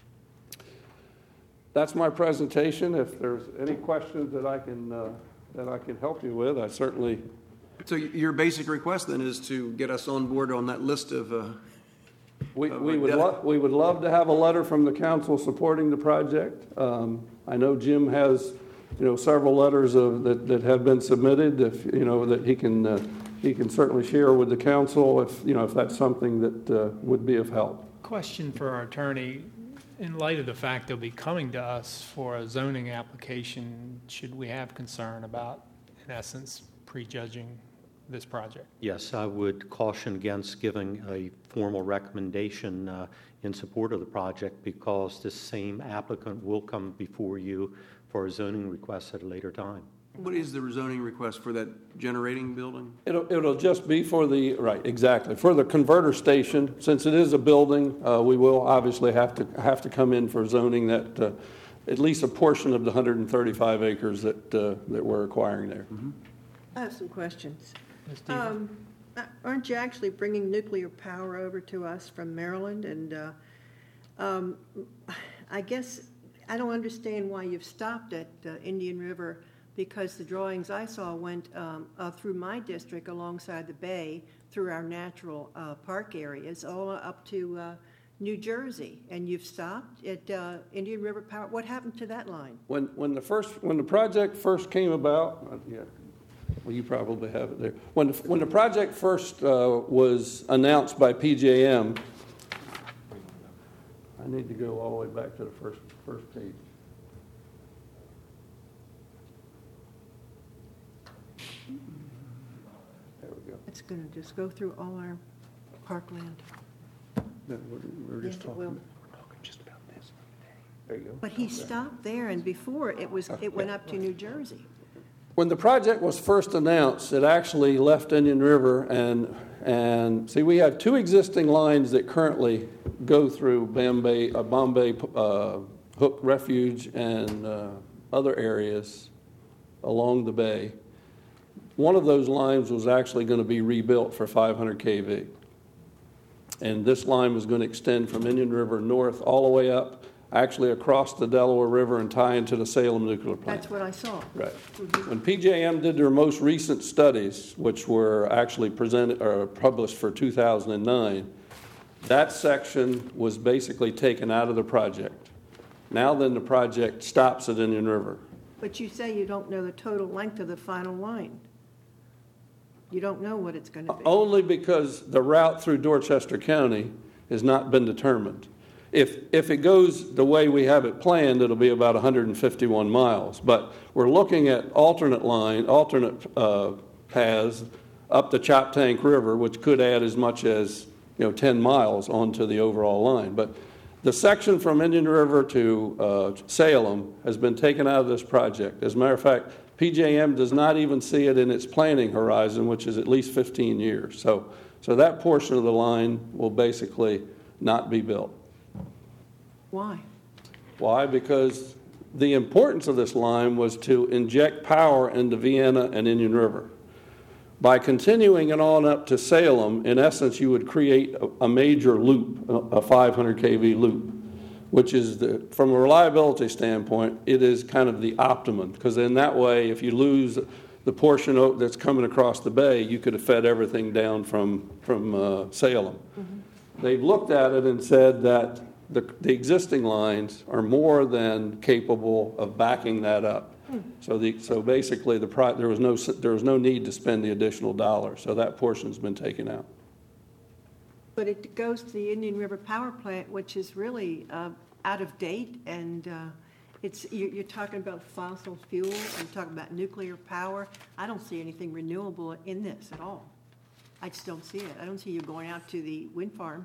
that's my presentation. If there's any questions that I can uh, that I can help you with, I certainly. So your basic request then is to get us on board on that list of, uh, We, Uh, we would Deb- lo- we would love to have a letter from the council supporting the project. Um, I know Jim has, you know, several letters of, that, that have been submitted, if, you know, that he can, uh, he can certainly share with the council if, you know, if that's something that uh, would be of help. Question for our attorney. In light of the fact they'll be coming to us for a zoning application, should we have concern about, in essence, prejudging this project? Yes, I would caution against giving a formal recommendation uh, in support of the project because this same applicant will come before you for a zoning request at a later time. what is the zoning request for that generating building? It'll, it'll just be for the, right, exactly, for the converter station. Since it is a building, uh, we will obviously have to, have to come in for zoning that, uh, at least a portion of the one hundred thirty-five acres that, uh, that we're acquiring there. Mm-hmm. I have some questions. Miz Deaver? Um, Aren't you actually bringing nuclear power over to us from Maryland? And uh, um, I guess I don't understand why you've stopped at uh, Indian River, because the drawings I saw went um, uh, through my district alongside the bay, through our natural uh, park areas, all up to uh, New Jersey, and you've stopped at uh, Indian River Power. What happened to that line? When, when the first, when the project first came about, uh, yeah, well, you probably have it there. When, the- when the project first uh, was announced by P J M, I need to go all the way back to the first, first page. There we go. It's going to just go through all our parkland. No, we're- We were Yes, just it will. talking, talking just about this. There you go. But he stopped there, and before, it was, it went up to New Jersey. When the project was first announced, it actually left Indian River and, and, see, we have two existing lines that currently go through Bombay, uh, Bombay uh, Hook Refuge and uh, other areas along the bay. One of those lines was actually going to be rebuilt for five hundred K V. And this line was going to extend from Indian River north all the way up, actually across the Delaware River and tie into the Salem nuclear plant. That's what I saw. Right. When P J M did their most recent studies, which were actually presented or published for two thousand nine, that section was basically taken out of the project. Now then, the project stops at Indian River. But you say you don't know the total length of the final line. You don't know what it's going to be. Only because the route through Dorchester County has not been determined. If, if it goes the way we have it planned, it'll be about one hundred fifty-one miles. But we're looking at alternate line, alternate uh, paths up the Choptank River, which could add as much as, you know, ten miles onto the overall line. But the section from Indian River to uh, Salem has been taken out of this project. As a matter of fact, P J M does not even see it in its planning horizon, which is at least fifteen years. So, so that portion of the line will basically not be built. Why? Why? Because the importance of this line was to inject power into Vienna and Indian River. By continuing it on up to Salem, in essence, you would create a, a major loop, a five hundred K V loop, which is, the, from a reliability standpoint, it is kind of the optimum, because in that way, if you lose the portion o- that's coming across the bay, you could have fed everything down from, from uh, Salem. Mm-hmm. They've looked at it and said that the, the existing lines are more than capable of backing that up. So the so basically the pro, there was no there was no need to spend the additional dollar. So that portion's been taken out. But it goes to the Indian River Power Plant, which is really uh, out of date, and uh, it's you're, you're talking about fossil fuels, you're talking about nuclear power. I don't see anything renewable in this at all. I just don't see it. I don't see you going out to the wind farm.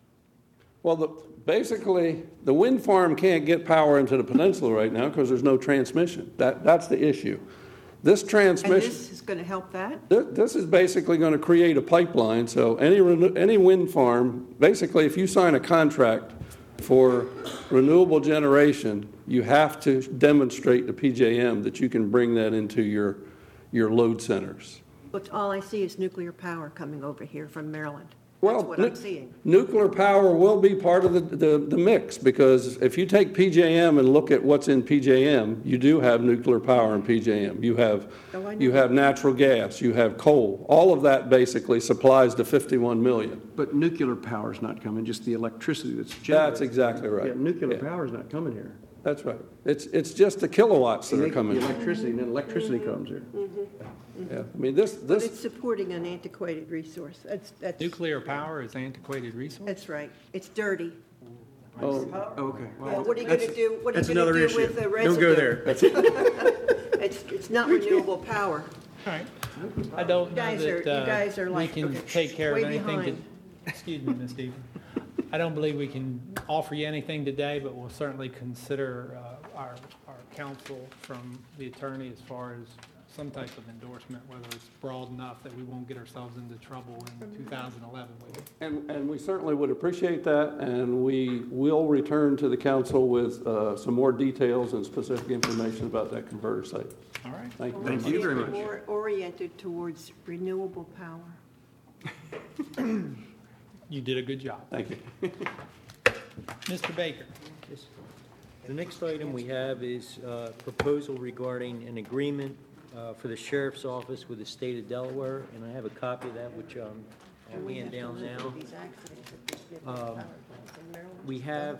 Well, the, basically, the wind farm can't get power into the peninsula right now because there's no transmission. That, that's the issue. This And transmission, this is going to help that? th- this is basically going to create a pipeline. So any, renew- any wind farm, basically, if you sign a contract for renewable generation, you have to demonstrate to P J M that you can bring that into your, your load centers. But all I see is nuclear power coming over here from Maryland. Well, That's what nu- I'm seeing. Nuclear power will be part of the, the, the mix, because if you take P J M and look at what's in P J M, you do have nuclear power in P J M. You have, Oh, I know. you have natural gas, you have coal. All of that basically supplies to fifty-one million. But nuclear power's not coming, just the electricity that's generated. That's exactly right. Yeah, nuclear Yeah. power's not coming here. That's right. It's, it's just the kilowatts that They are make coming. The electricity, and then electricity comes here. Yeah, I mean, this, But this, it's supporting an antiquated resource. That's, that's, Nuclear power is antiquated resource? that's right. It's dirty. oh, Okay. Well, what are you going to do, what are That's you going another to do issue. with the Don't residue? go there. That's it. It's, it's not renewable power. All right. I don't You know guys are- that you uh, guys are we like, can okay, take care of way anything. behind. to- Excuse me, Miz Stevens. I don't believe we can offer you anything today, but we'll certainly consider uh, our, our counsel from the attorney as far as some type of endorsement, whether it's broad enough that we won't get ourselves into trouble in two thousand eleven with it. and, and we certainly would appreciate that, and we will return to the council with uh, some more details and specific information about that converter site. All right. Thank you. Thank you very much. More oriented towards renewable power. You did a good job. Thank you. Mister Baker? The next item we have is uh, proposal regarding an agreement uh, for the sheriff's office with the state of Delaware, and I have a copy of that, which um, I'll hand down now. These accidents that there's been in Um, power plants in Maryland. We have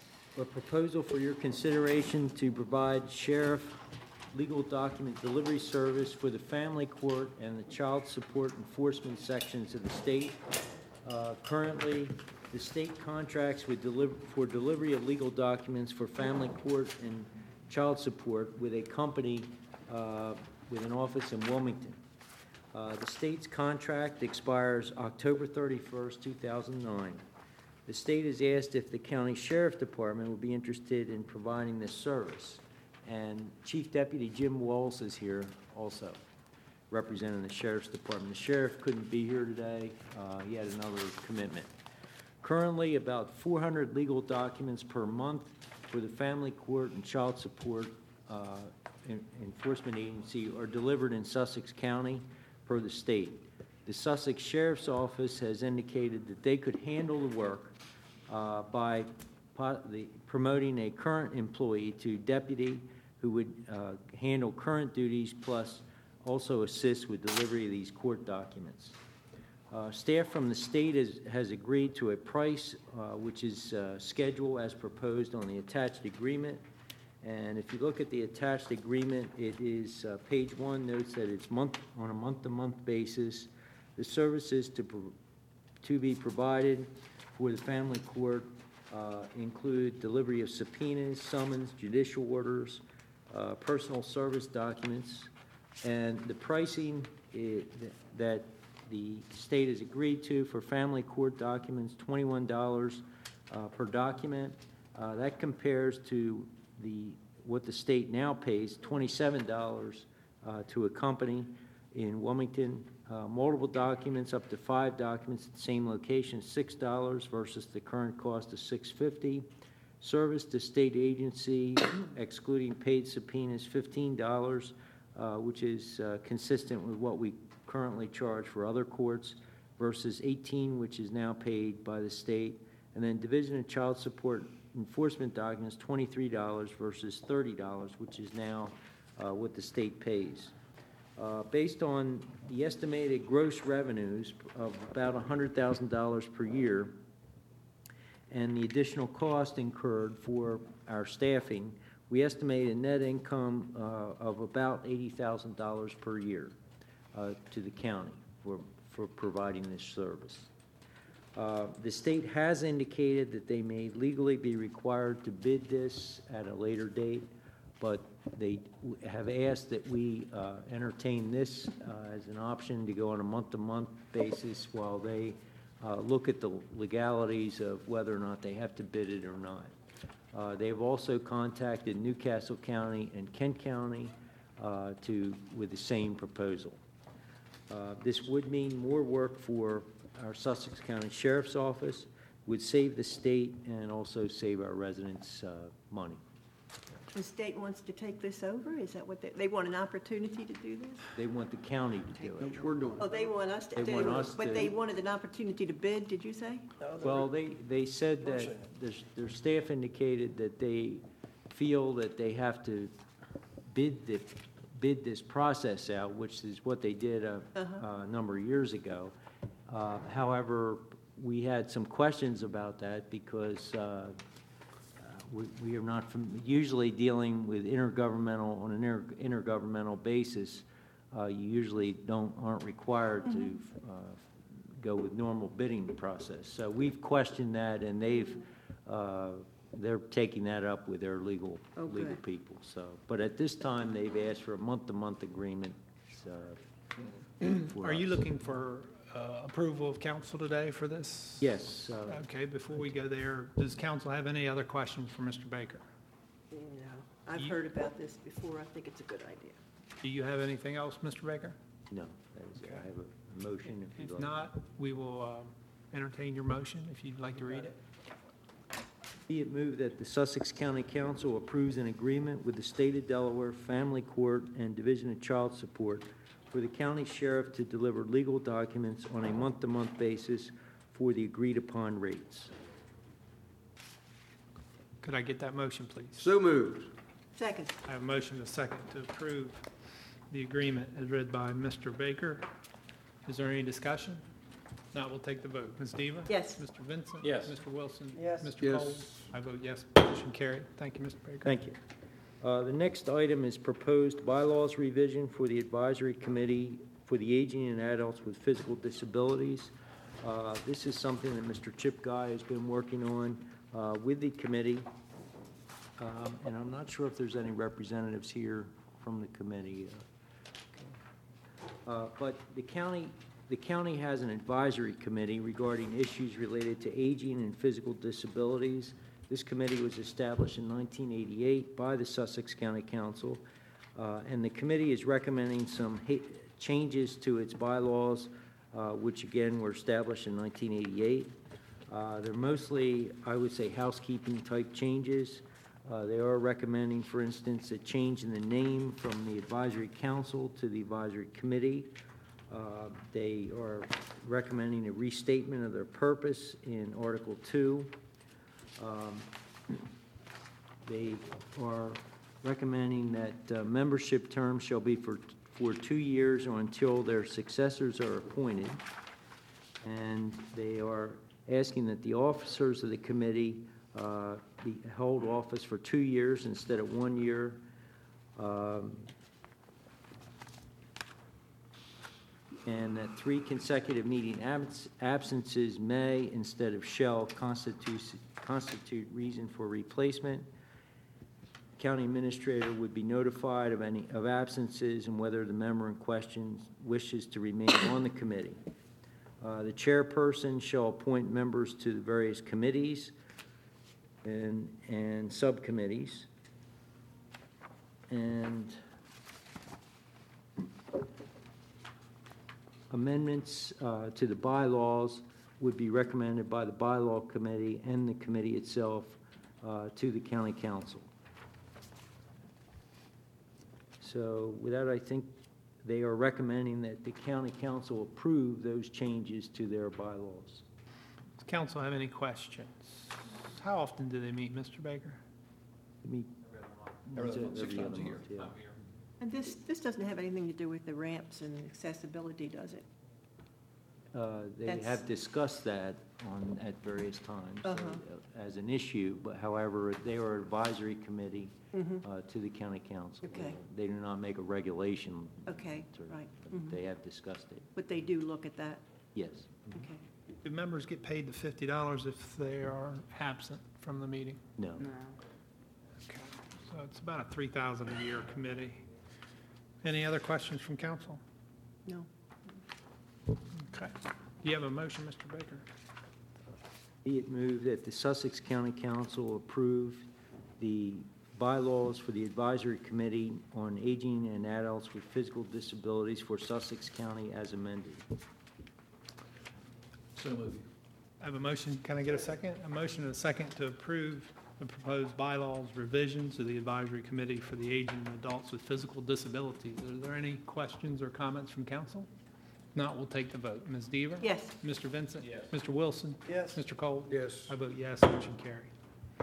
a proposal for your consideration to provide sheriff legal document delivery service for the family court and the child support enforcement sections of the state. Uh, Currently, the state contracts with deliver, for delivery of legal documents for family court and child support with a company uh, with an office in Wilmington. Uh, The state's contract expires October thirty-first, two thousand nine. The state has asked if the county sheriff department would be interested in providing this service. And Chief Deputy Jim Walls is here also, representing the sheriff's department. The sheriff couldn't be here today. Uh, He had another commitment. Currently, about four hundred legal documents per month for the family court and child support uh, en- enforcement agency are delivered in Sussex County per the state. The Sussex Sheriff's Office has indicated that they could handle the work uh, by po- the- promoting a current employee to deputy who would uh, handle current duties plus also assist with delivery of these court documents. Uh, Staff from the state has, has agreed to a price uh, which is uh, scheduled as proposed on the attached agreement. And if you look at the attached agreement, it is, uh, page one notes that it's month, on a month-to-month basis. The services to, pro- to be provided for the family court uh, include delivery of subpoenas, summons, judicial orders, uh, personal service documents, and the pricing i- that the state has agreed to for family court documents, twenty-one dollars uh, per document. Uh, That compares to the, what the state now pays, twenty-seven dollars uh, to a company in Wilmington. Uh, Multiple documents, up to five documents at the same location, six dollars versus the current cost of six fifty. Service to state agency, excluding paid subpoenas, fifteen dollars, uh, which is uh, consistent with what we currently charge for other courts, versus eighteen, which is now paid by the state. And then Division of Child Support enforcement documents, twenty-three dollars versus thirty dollars, which is now uh, what the state pays. Uh, Based on the estimated gross revenues of about one hundred thousand dollars per year and the additional cost incurred for our staffing, we estimate a net income uh, of about eighty thousand dollars per year uh, to the county for, for providing this service. Uh, The state has indicated that they may legally be required to bid this at a later date, but they w- have asked that we uh, entertain this uh, as an option to go on a month-to-month basis while they uh, look at the legalities of whether or not they have to bid it or not. Uh, They've also contacted Newcastle County and Kent County uh, to, with the same proposal. Uh, This would mean more work for our Sussex County Sheriff's Office, would save the state and also save our residents uh, money. The state wants to take this over? Is that what they, they want an opportunity to do this? They want the county to do it. We're doing Oh, it. they want us to They do want it, us to- but they wanted an opportunity to bid, did you say? Well, they, they said that, their, their staff indicated that they feel that they have to bid the, bid this process out, which is what they did a, a number of years ago. Uh, However, we had some questions about that because uh, we, we are not from, usually dealing with intergovernmental, on an inter, intergovernmental basis, uh, you usually don't, aren't required to uh, go with normal bidding process. So we've questioned that, and they've, uh, they're taking that up with their legal, Oh, legal good. people. So, but at this time, they've asked for a month-to-month agreement. uh, for Are you us. looking for uh, approval of council today for this? Yes. uh, Okay, before we go there, does council have any other questions for Mister Baker? No. I've You- heard about this before. I think it's a good idea. Do you have anything else, Mister Baker? No, that is, I have a motion if you'd If like. not, we will um, entertain your motion if you'd like to read it. Be it moved that the Sussex County Council approves an agreement with the State of Delaware Family Court and Division of Child Support for the county sheriff to deliver legal documents on a month-to-month basis for the agreed-upon rates. Could I get that motion, please? So moved. Second. I have a motion and a second to approve the agreement as read by Mister Baker. Is there any discussion? Not, we'll take the vote. Miz Diva? Yes. Mister Vincent? Yes. Mister Wilson? Yes. Mister Yes. Cole? I vote yes. Motion carried. Thank you, Mister Baker. Thank you. Uh, The next item is proposed bylaws revision for the Advisory Committee for the Aging and Adults with Physical Disabilities. Uh, This is something that Mister Chip Guy has been working on uh, with the committee. Um, And I'm not sure if there's any representatives here from the committee. Uh, But the county, the county has an advisory committee regarding issues related to aging and physical disabilities. This committee was established in nineteen eighty-eight by the Sussex County Council, uh, and the committee is recommending some ha- changes to its bylaws, uh, which again were established in nineteen eighty-eight. Uh, They're mostly, I would say, housekeeping-type changes. Uh, They are recommending, for instance, a change in the name from the Advisory Council to the Advisory Committee. Uh, They are recommending a restatement of their purpose in Article two. Um, They are recommending that uh, membership terms shall be for, for two years or until their successors are appointed. And they are asking that the officers of the committee uh, be, hold office for two years instead of one year. Um, And that three consecutive meeting abs- absences may instead of shall constitute, constitute reason for replacement. County administrator would be notified of any, of absences and whether the member in question wishes to remain on the committee. Uh, The chairperson shall appoint members to the various committees and, and subcommittees. And amendments uh, to the bylaws would be recommended by the bylaw committee and the committee itself uh, to the county council. So with that, I think they are recommending that the county council approve those changes to their bylaws. Does council have any questions? How often do they meet, Mister Baker? Let me- Every other month, six Every times other a year. month, yeah. And this, this doesn't have anything to do with the ramps and accessibility, does it? Uh, They That's- have discussed that on, at various times uh, Uh-huh. as an issue, but however, they are advisory committee Mhm. uh, to the county council. Okay. They do not make a regulation. Okay, to- right. but Mhm. They have discussed it, But they do look at that, yes. okay. Do members get paid the fifty dollars if they are absent from the meeting? No. Okay. So it's about a three thousand dollars a year committee. Any other questions from council? No. Okay. Do you have a motion, Mister Baker? Be it moved that the Sussex County Council approve the bylaws for the Advisory Committee on Aging and Adults with Physical Disabilities for Sussex County as amended. So moved. I have a motion. Can I get a second? A motion and a second to approve the proposed bylaws revisions to the Advisory Committee for the Aging and Adults with Physical Disabilities. Are there any questions or comments from council? If not, we'll take the vote. Miz Deaver? Yes. Mister Vincent? Yes. Mister Wilson? Yes. Mister Cole? Yes. I vote yes, motion carried.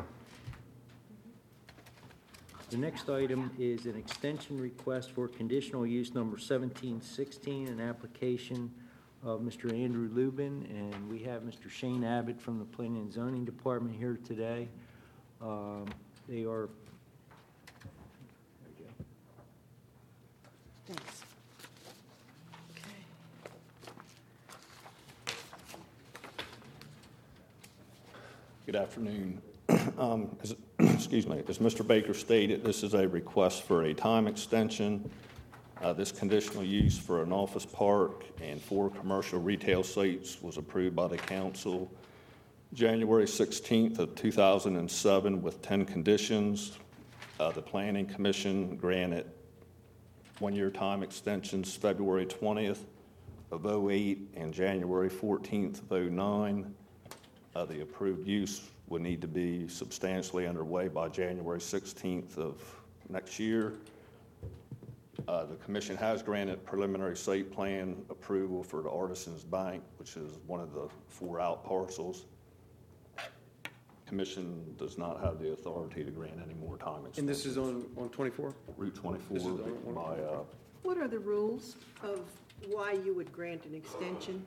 The next item is an extension request for conditional use number seventeen sixteen, an application of Mister Andrew Lubin, and we have Mister Shane Abbott from the Planning and Zoning Department here today. Um, They are, there we go. Thanks. Good afternoon. Um, as- Excuse me. As Mister Baker stated, this is a request for a time extension. Uh, This conditional use for an office park and four commercial retail sites was approved by the council January sixteenth of two thousand seven with ten conditions. Uh, The Planning Commission granted one-year time extensions February twentieth of oh eight and January fourteenth of oh nine. Uh, The approved use would need to be substantially underway by January sixteenth of next year. Uh, The commission has granted preliminary site plan approval for the Artisans Bank, which is one of the four out parcels. Commission does not have the authority to grant any more time extensions. And this is on, on twenty-four? Route This is twenty-four the only one? by, uh, What are the rules of why you would grant an extension?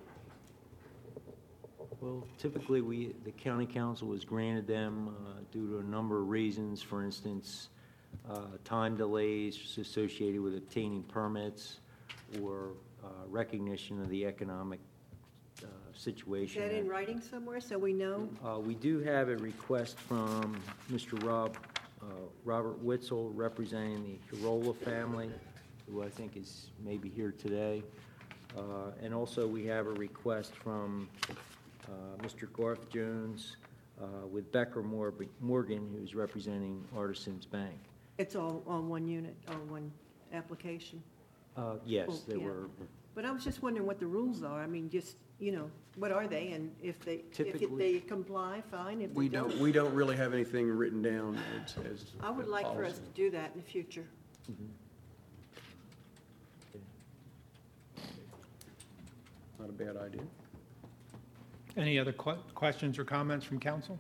Well, typically, we, the county council has granted them uh, due to a number of reasons. For instance, uh, time delays associated with obtaining permits or uh, recognition of the economic uh, Is situation. that in writing somewhere so we know? Uh, We do have a request from Mister Rob, uh, Robert Witzel, representing the Hirola family, who I think is maybe here today. Uh, And also, we have a request from uh, Mister Garth Jones uh, with Becker Mor- Morgan, who's representing Artisans Bank. It's all on one unit, or one application? Uh, Yes, Well, there yeah. were, But I was just wondering what the rules are. I mean, just, you know, what are they? And if they, if Typically- they comply, fine. If they We don't, we don't really have anything written down as, as. I would like for us policy. to do that in the future. Not a bad idea. Any other que- questions or comments from council?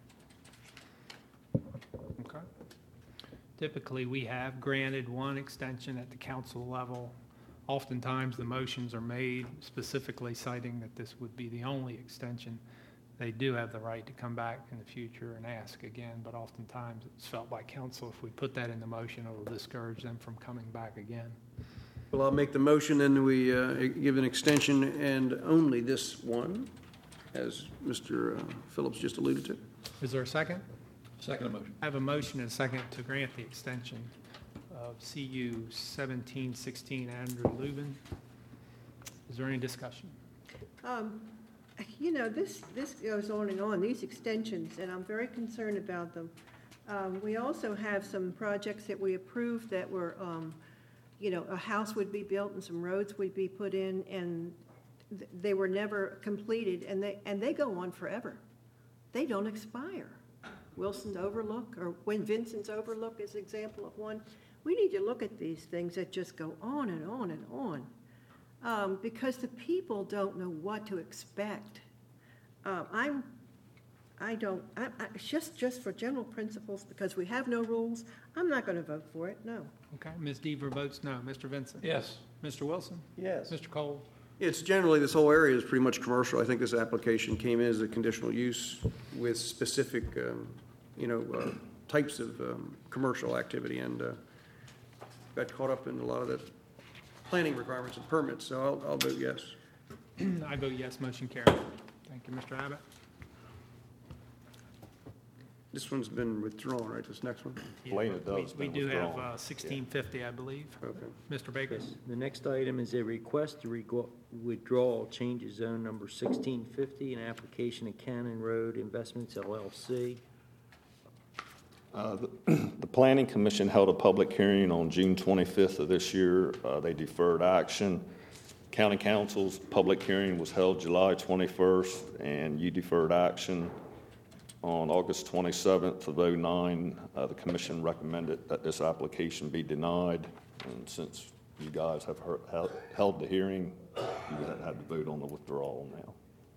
Okay. Typically, we have granted one extension at the council level. Oftentimes, the motions are made specifically citing that this would be the only extension. They do have the right to come back in the future and ask again, but oftentimes it's felt by council, if we put that in the motion, it'll discourage them from coming back again. Well, I'll make the motion, and we uh, give an extension and only this one, as Mister uh, Phillips just alluded to. Is there a second? Second motion. I have a motion and a second to grant the extension of C U seventeen sixteen Andrew Lubin. Is there any discussion? Um, You know, this, this goes on and on, these extensions, and I'm very concerned about them. Um, We also have some projects that we approved that were, um, you know, a house would be built and some roads would be put in, and th- they were never completed, and they, and they go on forever. They don't expire. Wilson's Overlook, or when Vincent's Overlook is an example of one. We need to look at these things that just go on and on and on, um, because the people don't know what to expect. Uh, I'm, I don't, I, I, it's just, just for general principles, because we have no rules, I'm not going to vote for it, no. Okay, Miz Deaver votes no. Mister Vincent? Yes. Mister Wilson? Yes. Mister Cole? It's generally, this whole area is pretty much commercial. I think this application came in as a conditional use with specific, um, you know, uh, types of um, commercial activity, and uh, got caught up in a lot of the planning requirements and permits, so I'll, I'll vote yes. I vote yes, motion carried. Thank you, Mister Abbott. This one's been withdrawn, right, this next one? Lane, it We- does, We been do have withdrawn. uh, sixteen fifty, I believe. Okay. Mister Baker? Yes. The next item is a request to rego- withdraw change of zone number sixteen fifty, an application of Cannon Road Investments L L C. Uh, The the Planning Commission held a public hearing on June twenty-fifth of this year. Uh, They deferred action. County Council's public hearing was held July twenty-first, and you deferred action on August twenty-seventh of oh nine. Uh, The commission recommended that this application be denied, and since you guys have heard- held held the hearing, you had to vote on the withdrawal now.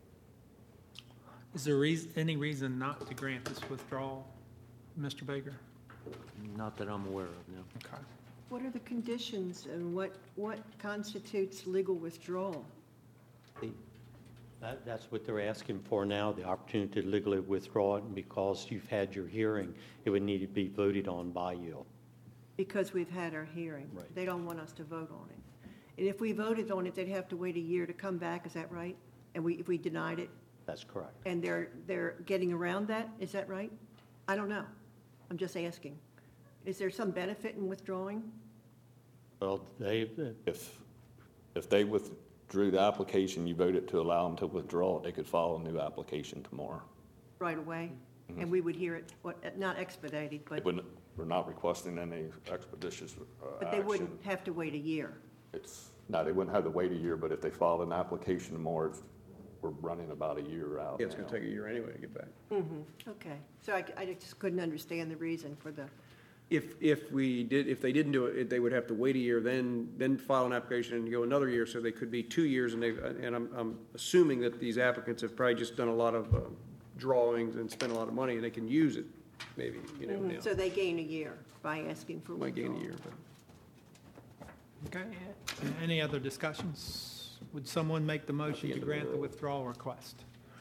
Is there reas- any reason not to grant this withdrawal, Mister Baker? Not that I'm aware of, no. Okay. What are the conditions and what, what constitutes legal withdrawal? They- That, that's what they're asking for now, the opportunity to legally withdraw it, and because you've had your hearing, it would need to be voted on by you. Because we've had our hearing. Right. They don't want us to vote on it. And if we voted on it, they'd have to wait a year to come back, is that right? And we, if we denied it, That's correct. and they're, they're getting around that, is that right? I don't know. I'm just asking. Is there some benefit in withdrawing? Well, they, If, if they withdrew the application, you voted to allow them to withdraw it, they could file a new application tomorrow. Right away? And we would hear it, what, not expedited, It but, wouldn't- We're not requesting any expeditious uh, but they action. wouldn't have to wait a year. It's, no, they wouldn't have to wait a year, but if they filed an application tomorrow, it's- we're running about a year out Yeah, it's going now. to take a year anyway to get back. Okay. So I, I just couldn't understand the reason for the, If, if we did, if they didn't do it, they would have to wait a year, then, then file an application and go another year, so they could be two years, and they, and I'm, I'm assuming that these applicants have probably just done a lot of uh, drawings and spend a lot of money, and they can use it, maybe, you know, now. So they gain a year by asking for Might gain a withdrawal. year, but. Okay, any other discussions? Would someone make the motion to grant the withdrawal request?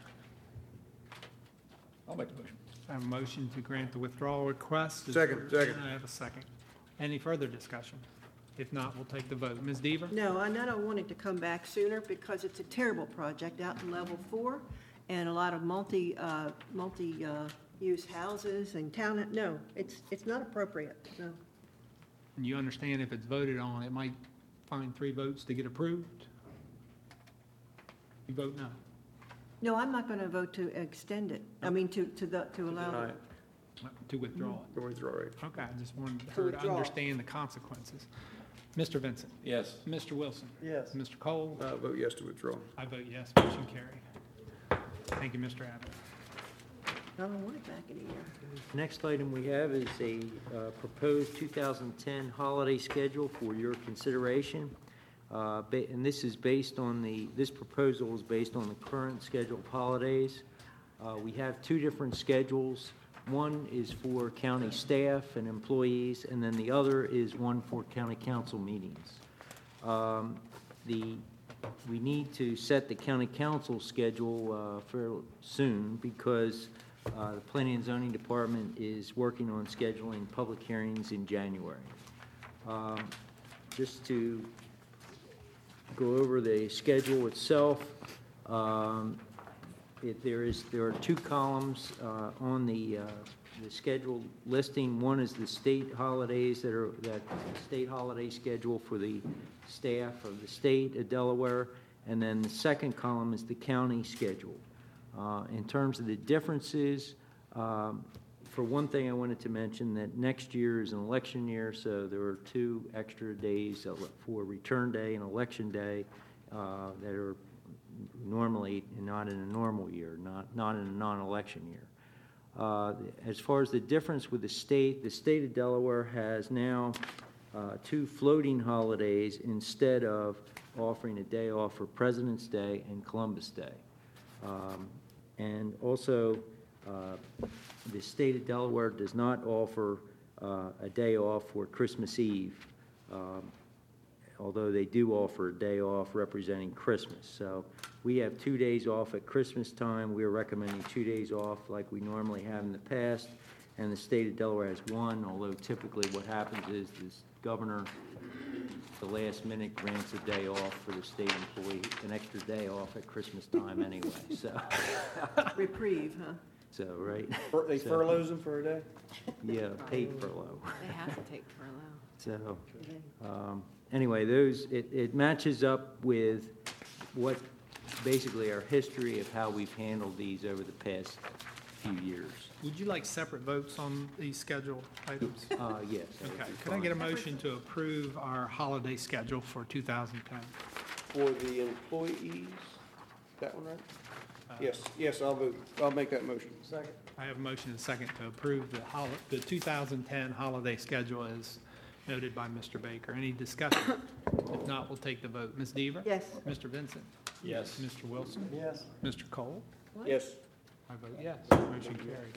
I'll make the motion. I have a motion to grant the withdrawal request. Is Second, there- second. I have a second. Any further discussion? If not, we'll take the vote. Miz Deaver? No, and I don't want it to come back sooner because it's a terrible project out in level four and a lot of multi, uh, multi-use houses and town, no, it's, it's not appropriate, no. And you understand if it's voted on, it might find three votes to get approved? You vote no. No, I'm not going to vote to extend it, I mean, to, to the, to allow Deny it. it. To withdraw it. Go withdraw, right? Okay, I just wanted To her to withdraw. understand the consequences. Mister Vincent? Yes. Mister Wilson? Yes. Mister Cole? Uh, vote yes to withdraw. I vote yes, motion carried. Thank you, Mister Abbott. I don't want it back in a year. Next item we have is a uh, proposed two thousand ten holiday schedule for your consideration. Uh, ba- And this is based on the, this proposal is based on the current schedule of holidays. Uh, We have two different schedules. One is for county staff and employees, and then the other is one for county council meetings. Um, The, we need to set the county council schedule uh, fairly soon because uh, the Planning and Zoning Department is working on scheduling public hearings in January. Um, Just to go over the schedule itself, um, it, there is, there are two columns uh, on the, uh, the schedule listing. One is the state holidays that are, that state holiday schedule for the staff of the state of Delaware, and then the second column is the county schedule. Uh, In terms of the differences, um, for one thing, I wanted to mention that next year is an election year, so there are two extra days for Return Day and Election Day uh, that are normally not in a normal year, not, not in a non-election year. Uh, As far as the difference with the state, the state of Delaware has now uh, two floating holidays instead of offering a day off for President's Day and Columbus Day. Um, And also, uh, the state of Delaware does not offer uh, a day off for Christmas Eve, um, although they do offer a day off representing Christmas. So we have two days off at Christmas time. We're recommending two days off like we normally have in the past, and the state of Delaware has one, although typically what happens is this governor, the last minute, grants a day off for the state employee, an extra day off at Christmas time anyway, so, Reprieve, huh? so, right? Fur- They So- furloughs them for a day? Yeah, paid furlough. They have to take furlough. So, um, anyway, those, it, it matches up with what, basically our history of how we've handled these over the past few years. Would you like separate votes on these schedule items? Uh, yes. that would Okay, be could I get a fine. motion to approve our holiday schedule for two thousand ten? For the employees, that one, right? Yes, yes, I'll vote, I'll make that motion. Second. I have a motion and a second to approve the hol, the two thousand ten holiday schedule as noted by Mister Baker. Any discussion? If not, we'll take the vote. Miz Deaver? Yes. Mister Vincent? Yes. Mister Wilson? Yes. Mister Cole? Yes. I vote yes. Motion carried.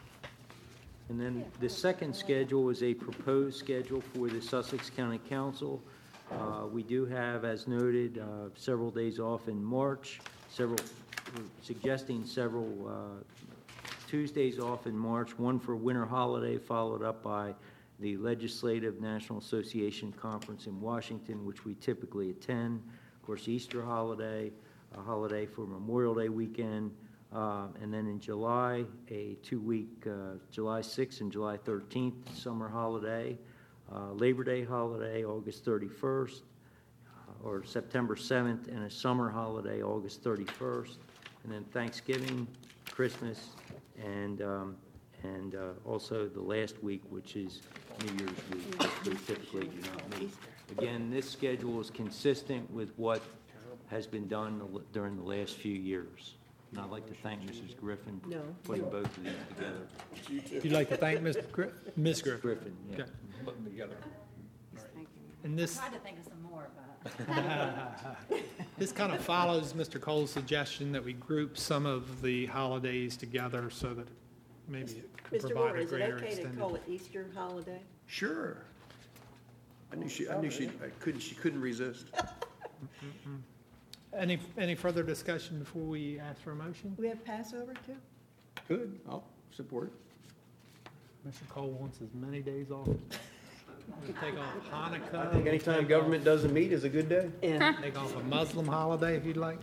And then the second schedule is a proposed schedule for the Sussex County Council. Uh, We do have, as noted, uh, several days off in March, several, we're suggesting several uh, Tuesdays off in March, one for winter holiday, followed up by the Legislative National Association Conference in Washington, which we typically attend. Of course, Easter holiday, a holiday for Memorial Day weekend, uh, and then in July, a two-week, uh, July sixth and July thirteenth summer holiday, uh, Labor Day holiday, August thirty-first, uh, or September seventh, and a summer holiday, August thirty-first, and then Thanksgiving, Christmas, and um, and uh, also the last week, which is New Year's week, which we typically do not meet. Again, this schedule is consistent with what has been done the- during the last few years. And I'd like to thank Missus Griffin No. for putting both of these together. You'd like to thank Miz Gri- Miz Griffin? Griffin, yeah. Okay. Put them together. He's thinking. And this, I tried to think of some more, but This kind of follows Mister Cole's suggestion that we group some of the holidays together so that maybe it could Mister provide Moore, a is it greater okay to extended. call it Easter holiday? Sure. I knew she, I knew she, I couldn't, she couldn't resist. Any, any further discussion before we ask for a motion? We have Passover too? Good, I'll support it. Mister Cole wants as many days off. We take off Hanukkah. I think we anytime take government doesn't meet is a good day. Yeah. off- Take off a Muslim holiday if you'd like.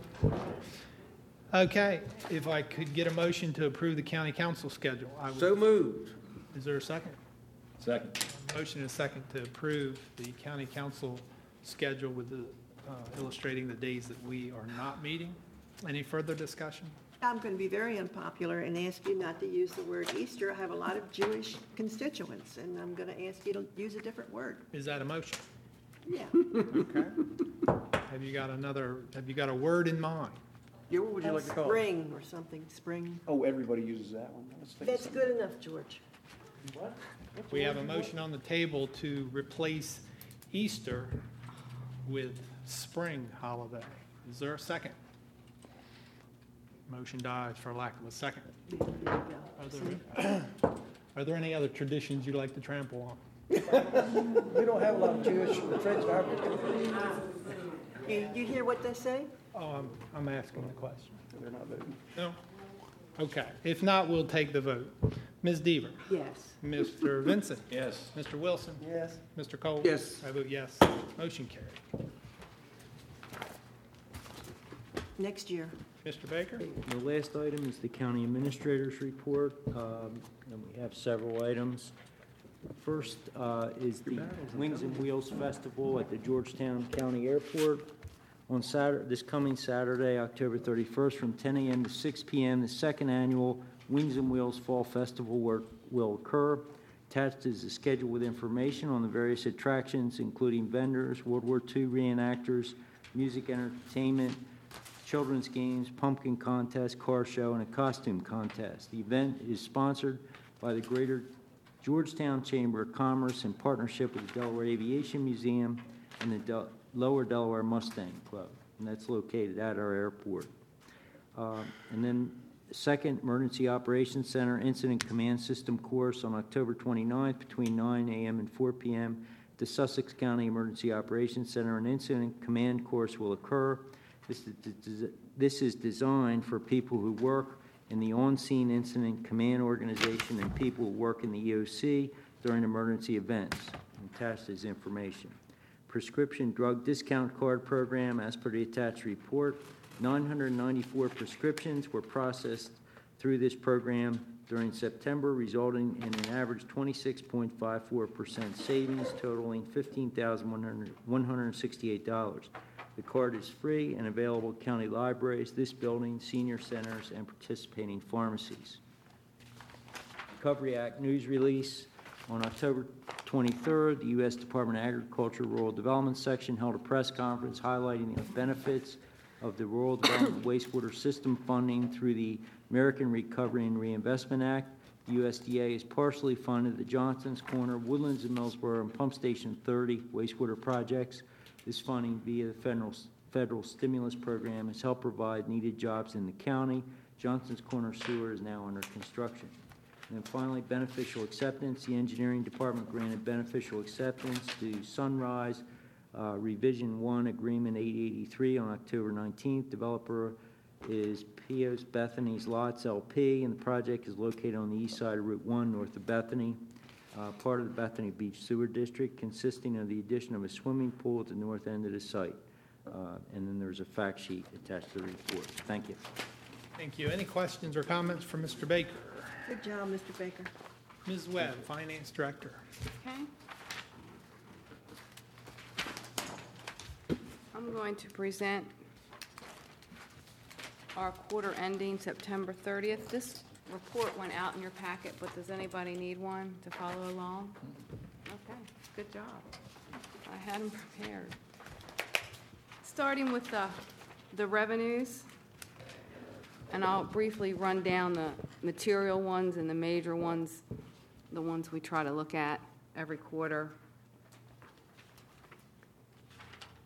Okay, if I could get a motion to approve the county council schedule. I would. So moved. Is there a second? Second. Motion and a second to approve the county council schedule with the, uh, illustrating the days that we are not meeting. Any further discussion? I'm going to be very unpopular and ask you not to use the word Easter. I have a lot of Jewish constituents, and I'm going to ask you to use a different word. Is that a motion? Yeah. Okay. Have you got another, have you got a word in mind? Yeah, what would you like to call it? Spring or something, spring. Oh, everybody uses that one. Let's think of That's something. good enough, George. We have a motion on the table to replace Easter with spring holiday. Is there a second? Motion dies for lack of a second. There you go. Are there, are there any other traditions you'd like to trample on? We don't have a lot of Jewish friends, are we? You, you hear what they say? Oh, I'm, I'm asking the question. They're not voting. No? Okay. If not, we'll take the vote. Miz Deaver? Yes. Mister Vincent? Yes. Mister Wilson? Yes. Mister Cole? Yes. I vote yes. Motion carried. Next year. Mister Baker? The last item is the county administrator's report, um, and we have several items. First uh, is the Wings and Wheels Festival at the Georgetown County Airport on Saturday, this coming Saturday, October thirty-first, from ten a.m. to six p.m. The second annual Wings and Wheels Fall Festival will- will occur. Attached is a schedule with information on the various attractions, including vendors, World War Two reenactors, music entertainment, children's games, pumpkin contest, car show, and a costume contest. The event is sponsored by the Greater Georgetown Chamber of Commerce in partnership with the Delaware Aviation Museum and the Del- Lower Delaware Mustang Club, and that's located at our airport. Uh, And then second, Emergency Operations Center Incident Command System course on October twenty-ninth between nine a.m. and four p.m. The Sussex County Emergency Operations Center and Incident Command course will occur. This is, this is designed for people who work in the on-scene incident command organization and people who work in the E O C during emergency events. Attached is information. Prescription drug discount card program, as per the attached report, nine hundred ninety-four prescriptions were processed through this program during September, resulting in an average twenty-six point five four percent savings, totaling fifteen thousand one hundred sixty-eight dollars. The card is free and available at county libraries, this building, senior centers, and participating pharmacies. Recovery Act news release. On October twenty-third, the U S Department of Agriculture Rural Development Section held a press conference highlighting the benefits of the Rural Development Wastewater System funding through the American Recovery and Reinvestment Act. The U S D A has partially funded the Johnson's Corner, Woodlands, and Millsboro, and Pump Station thirty wastewater projects. This funding via the federal, federal stimulus program has helped provide needed jobs in the county. Johnson's Corner Sewer is now under construction. And then finally, beneficial acceptance. The engineering department granted beneficial acceptance to Sunrise uh, Revision one Agreement eight eighty-three on October nineteenth. Developer is Pios Bethany's Lots L P, and the project is located on the east side of Route one, north of Bethany, uh, part of the Bethany Beach Sewer District, consisting of the addition of a swimming pool at the north end of the site. Uh, and then there's a fact sheet attached to the report. Thank you. Thank you. Any questions or comments for Mister Baker? Good job, Mister Baker. Miz Webb, Finance Director. Okay. I'm going to present our quarter ending September thirtieth. This report went out in your packet, but does anybody need one to follow along? Okay, good job. I had them prepared. Starting with the, the revenues, and I'll briefly run down the material ones and the major ones, the ones we try to look at every quarter.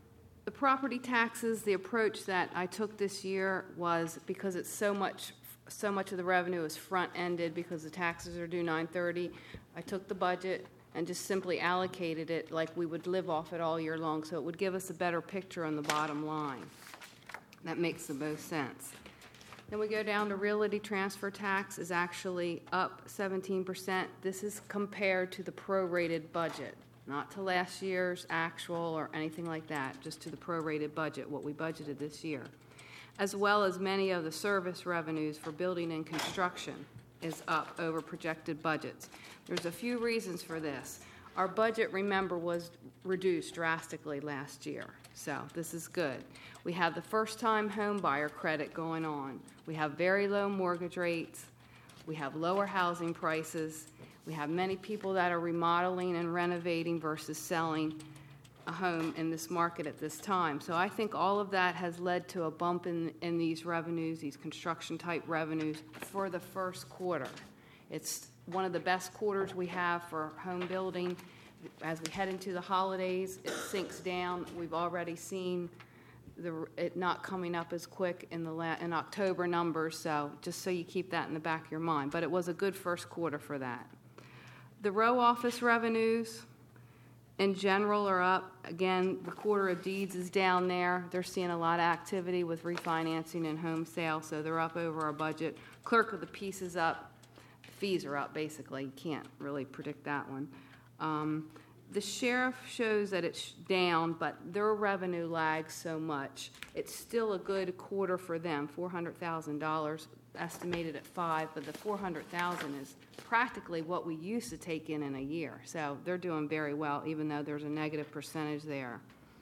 The property taxes, the approach that I took this year was because it's so much, so much of the revenue is front-ended because the taxes are due nine thirty. I took the budget and just simply allocated it like we would live off it all year long, so it would give us a better picture on the bottom line. That makes the most sense. Then we go down to realty transfer tax is actually up seventeen percent. This is compared to the prorated budget, not to last year's actual or anything like that, just to the prorated budget, what we budgeted this year. As well as many of the service revenues for building and construction is up over projected budgets. There's a few reasons for this. Our budget, remember, was reduced drastically last year, so this is good. We have the first-time home buyer credit going on. We have very low mortgage rates. We have lower housing prices. We have many people that are remodeling and renovating versus selling a home in this market at this time. So I think all of that has led to a bump in, in these revenues, these construction-type revenues, for the first quarter. It's one of the best quarters we have for home building. As we head into the holidays, it sinks down. We've already seen the, it not coming up as quick in the la- in October numbers, so just so you keep that in the back of your mind. But it was a good first quarter for that. The row office revenues, in general, are up. Again, the quarter of deeds is down there. They're seeing a lot of activity with refinancing and home sales, so they're up over our budget. Clerk of the peace is up. Fees are up, basically. You can't really predict that one. Um, the sheriff shows that it's down, but their revenue lags so much. It's still a good quarter for them, four hundred thousand dollars, estimated at five, but the four hundred thousand dollars is practically what we used to take in in a year. So they're doing very well, even though there's a negative percentage there.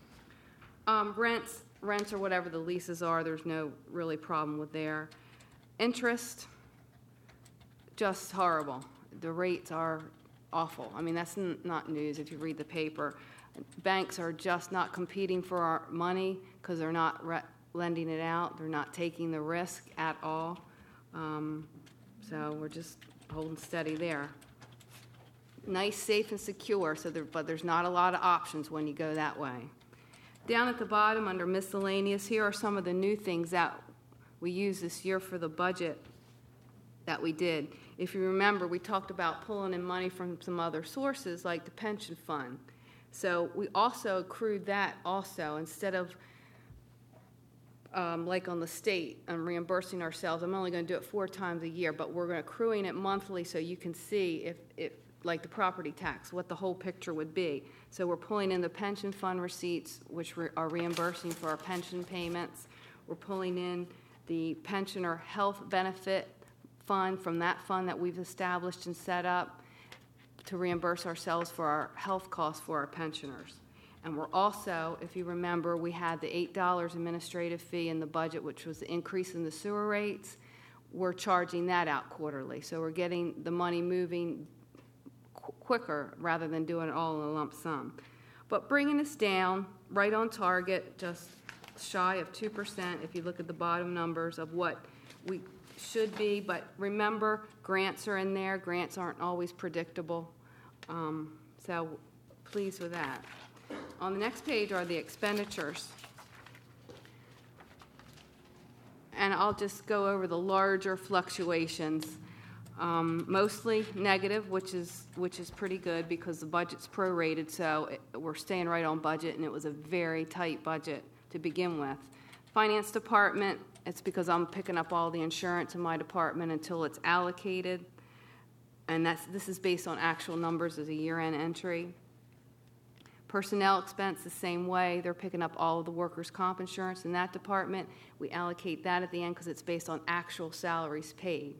Um, rents, rents or whatever the leases are, there's no really problem with there. Interest, just horrible. The rates are awful. I mean, that's n- not news if you read the paper. Banks are just not competing for our money because they're not re- lending it out. They're not taking the risk at all. Um, so we're just holding steady there. Nice, safe, and secure, so there, but there's not a lot of options when you go that way. Down at the bottom under miscellaneous, here are some of the new things that we used this year for the budget that we did. If you remember, we talked about pulling in money from some other sources like the pension fund. So we also accrued that also instead of um, like on the state and reimbursing ourselves. I'm only going to do it four times a year, but we're accruing it monthly so you can see if, if like the property tax, what the whole picture would be. So we're pulling in the pension fund receipts, which re- are reimbursing for our pension payments. We're pulling in the pensioner health benefit fund from that fund that we've established and set up to reimburse ourselves for our health costs for our pensioners. And we're also, if you remember, we had the eight dollars administrative fee in the budget, which was the increase in the sewer rates. We're charging that out quarterly. So we're getting the money moving qu- quicker rather than doing it all in a lump sum. But bringing us down, right on target, just shy of two percent if you look at the bottom numbers of what we should be. But remember, grants are in there. Grants aren't always predictable. Um, so pleased with that. On the next page are the expenditures. And I'll just go over the larger fluctuations. Um, mostly negative, which is which is pretty good because the budget's prorated, so it, we're staying right on budget, and it was a very tight budget to begin with. Finance department, it's because I'm picking up all the insurance in my department until it's allocated, and that's this is based on actual numbers as a year-end entry. Personnel expense the same way. They're picking up all of the workers' comp insurance in that department. We allocate that at the end because it's based on actual salaries paid.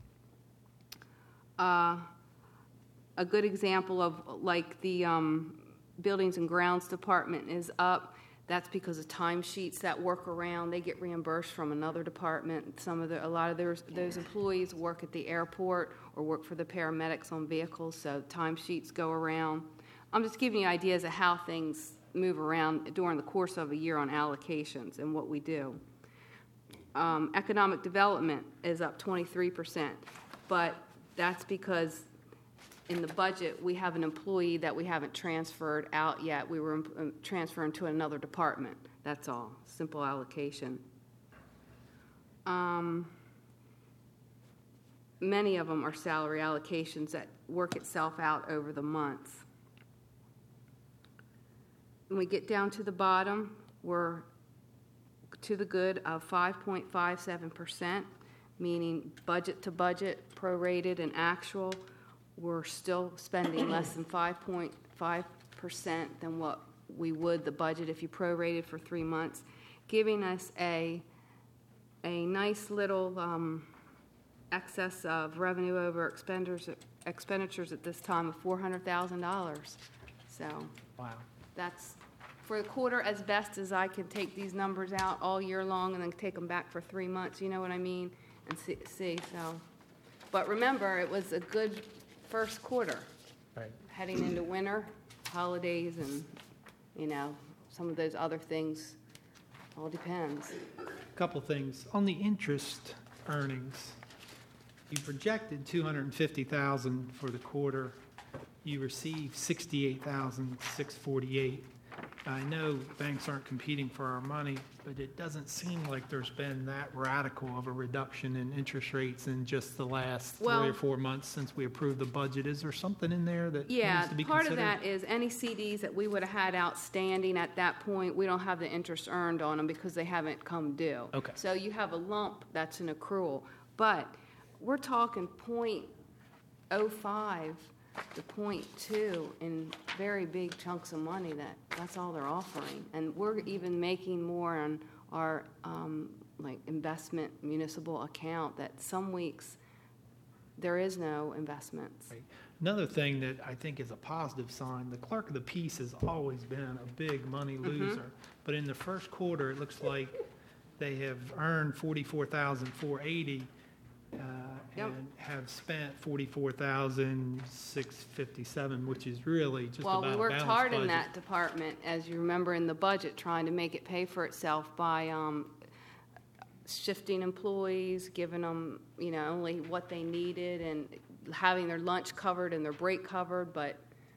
Uh, a good example of like the um, buildings and grounds department is up. That's because of timesheets that work around. They get reimbursed from another department. Some of the, a lot of those, those employees work at the airport or work for the paramedics on vehicles, so timesheets go around. I'm just giving you ideas of how things move around during the course of a year on allocations and what we do. Um, economic development is up twenty-three percent, but that's because in the budget we have an employee that we haven't transferred out yet. We were um, transferring to another department. That's all, simple allocation. Um, Many of them are salary allocations that work itself out over the months. When we get down to the bottom, we're to the good of five point five seven percent, meaning budget to budget, prorated and actual. We're still spending less than five point five percent than what we would the budget if you prorated for three months, giving us a, a nice little um, excess of revenue over expenditures, expenditures at this time of four hundred thousand dollars. So Wow. that's for the quarter as best as I can take these numbers out all year long and then take them back for three months, you know what I mean? And see, see so. But remember, it was a good first quarter. Right. Heading into winter, holidays, and, you know, some of those other things, all depends. Couple things. On the interest earnings, you projected two hundred fifty thousand for the quarter. You received sixty-eight thousand six hundred forty-eight. I know banks aren't competing for our money, but it doesn't seem like there's been that radical of a reduction in interest rates in just the last three Well- or four months since we approved the budget. Is there something in there that Yeah, needs to be part of considered? that is any C Ds that we would have had outstanding at that point, we don't have the interest earned on them because they haven't come due. Okay. So you have a lump that's an accrual. But we're talking point oh five to point two in very big chunks of money that, that's all they're offering. And we're even making more on our, um, like, investment municipal account that some weeks there is no investments. Right. Another thing that I think is a positive sign, the clerk of the peace has always been a big money Mm-hmm. loser. But in the first quarter, it looks like they have earned forty-four thousand four hundred eighty uh, Yep. and have spent forty-four thousand six hundred fifty-seven, which is really just Well, about we a worked balanced hard in budget. that department, as you remember in the budget, trying to make it pay for itself by um, shifting employees, giving them, you know, only what they needed and having their lunch covered and their break covered, but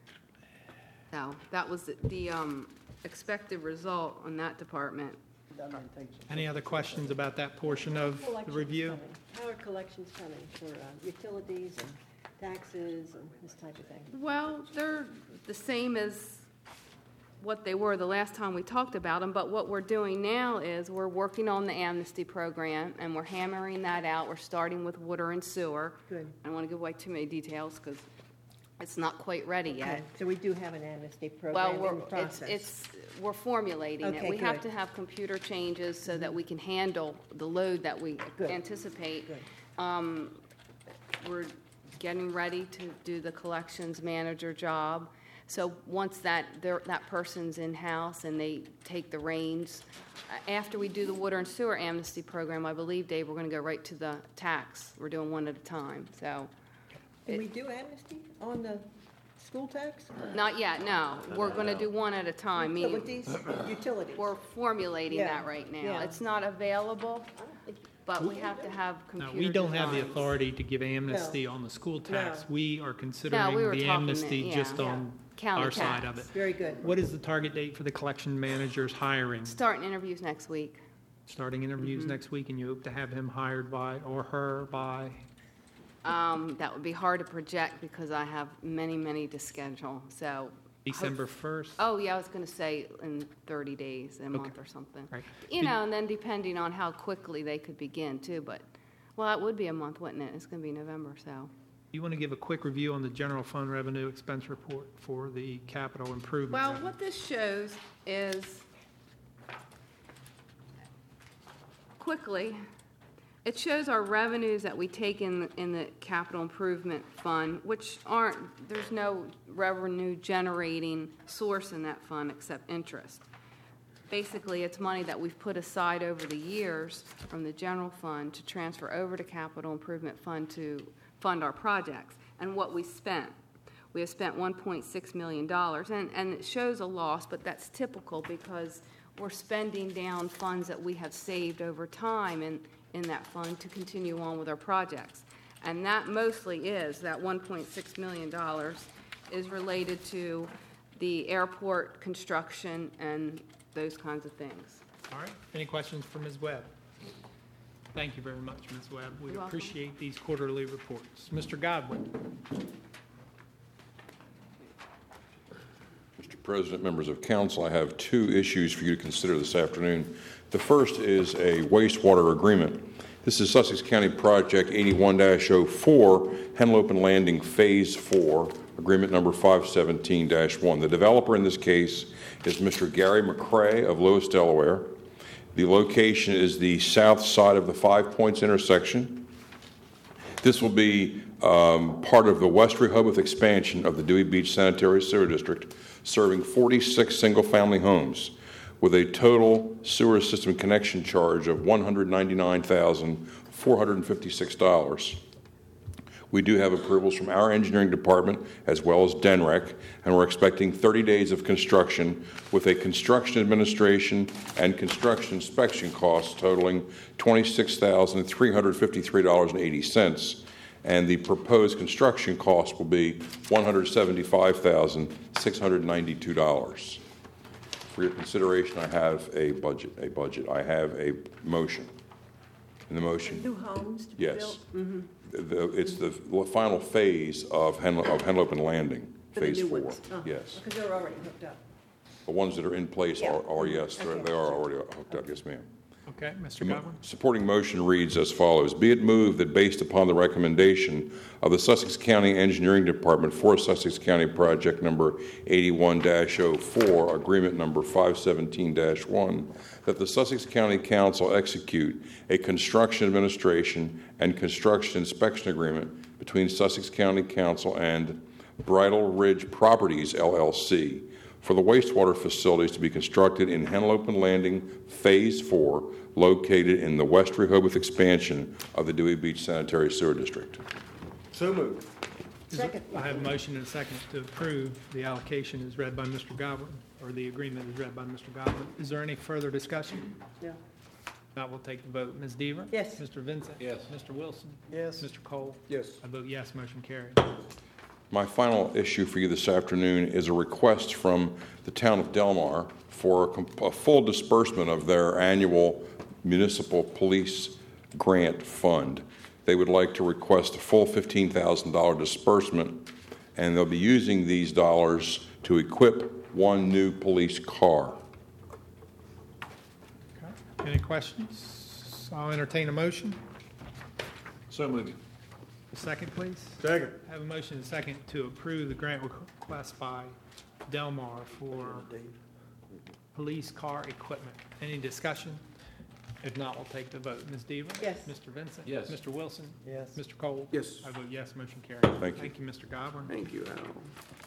no, that was the- the um, expected result on that department. Any other questions about that portion of the Collections review? coming. How are collections coming for uh, utilities and taxes and this type of thing? Well, they're the same as what they were the last time we talked about them, but what we're doing now is we're working on the amnesty program, and we're hammering that out. We're starting with water and sewer. Good. I don't want to give away too many details because it's not quite ready yet. Okay, so we do have an amnesty Well, program we're, in the it's, process. it's, we're formulating it. Okay, We have good. to have computer changes so that we can handle the load that we Good. anticipate. Good. Um, we're getting ready to do the collections manager job. So once that, they're- that person's in-house and they take the reins, uh, after we do the water and sewer amnesty program, I believe, Dave, we're going to go right to the tax. We're doing one at a time, so. Can we do amnesty on the school tax? Not yet, no. We're going to do one at a time, meaning Utilities, utilities. we're formulating Yeah, that right now. yeah. It's not available, but we have to have No, computer we don't have the designs. authority to give amnesty on the school tax. No. We are No, we considering were the talking, amnesty yeah, just yeah. on County our side of tax. it. Very good. What is the target date for the collection manager's hiring? Starting interviews next week. Starting interviews Mm-hmm. next week, and you hope to have him hired by, or her by? Um, That would be hard to project because I have many, many to schedule, so. December first? Oh, yeah, I was going to say in thirty days, a month or something. Right. You know, and then depending on how quickly they could begin too, but, well, that would be a month, wouldn't it? It's going to be November, so. You want to give a quick review on the general fund revenue expense report for the capital improvement? Well, revenue? what this shows is, quickly, it shows our revenues that we take in, in the capital improvement fund, which aren't, there's no revenue generating source in that fund except interest. Basically, it's money that we've put aside over the years from the general fund to transfer over to capital improvement fund to fund our projects. And what we spent. We have spent one point six million dollars, and, and it shows a loss, but that's typical because we're spending down funds that we have saved over time in, in that fund to continue on with our projects. And that mostly is, that one point six million dollars is related to the airport construction and those kinds of things. All right, any questions for Miz Webb? Thank you very much, Miz Webb. We You're welcome. appreciate these quarterly reports. Mister Godwin? Mister President, members of council, I have two issues for you to consider this afternoon. The first is a wastewater agreement. This is Sussex County Project eighty-one dash oh four, Henlopen Landing Phase four, agreement number five seventeen dash one. The developer in this case is Mister Gary McCrae of Lewis, Delaware. The location is the south side of the Five Points intersection. This will be um, part of the West Rehoboth expansion of the Dewey Beach Sanitary Sewer District, serving forty-six single-family homes with a total sewer system connection charge of one hundred ninety-nine thousand four hundred fifty-six dollars. We do have approvals from our engineering department as well as D N R E C, and we're expecting thirty days of construction with a construction administration and construction inspection costs totaling twenty-six thousand three hundred fifty-three dollars and eighty cents. And the proposed construction cost will be one hundred seventy-five thousand six hundred ninety-two dollars. For your consideration, I have a budget, a budget. I have a motion. In the motion, New homes to be yes. built? Mm-hmm. The- It's the final phase of Henlo- of Henlopen Landing, For the Phase new Four. ones? Oh, Yes. Because they're already hooked up. The ones that are in place Yeah. are, are yes, they're- Okay. they are already hooked up, yes, ma'am. Okay, Mister The mo- Godwin? Supporting motion reads as follows. Be it moved that based upon the recommendation of the Sussex County Engineering Department for Sussex County Project Number eighty-one dash oh four, Agreement Number five seventeen dash one, that the Sussex County Council execute a construction administration and construction inspection agreement between Sussex County Council and Bridle Ridge Properties, L L C, for the wastewater facilities to be constructed in Henlopen Landing Phase four, located in the West Rehoboth expansion of the Dewey Beach Sanitary Sewer District. So moved. Is it- I have a motion and a second to approve the allocation as read by Mister Godwin, or the agreement as read by Mister Godwin. Is there any further discussion? No. Now we'll take the vote. Miz Deaver? Yes. Mister Vincent? Yes. Mister Wilson? Yes. Mister Cole? Yes. I vote yes, motion carried. My final issue for you this afternoon is a request from the town of Delmar for a, comp- a full disbursement of their annual municipal police grant fund. They would like to request a full fifteen thousand dollars disbursement, and they'll be using these dollars to equip one new police car. Okay. Any questions? I'll entertain a motion. So moved. A second, please. Second. I have a motion and a second to approve the grant request by Delmar for police car equipment. Any discussion? If not, we'll take the vote. Miz Deaver? Yes. Mister Vincent? Yes. Mister Wilson? Yes. Mister Cole? Yes. I vote yes, motion carries. Thank you. Thank you, Mister Godwin. Thank you, Al.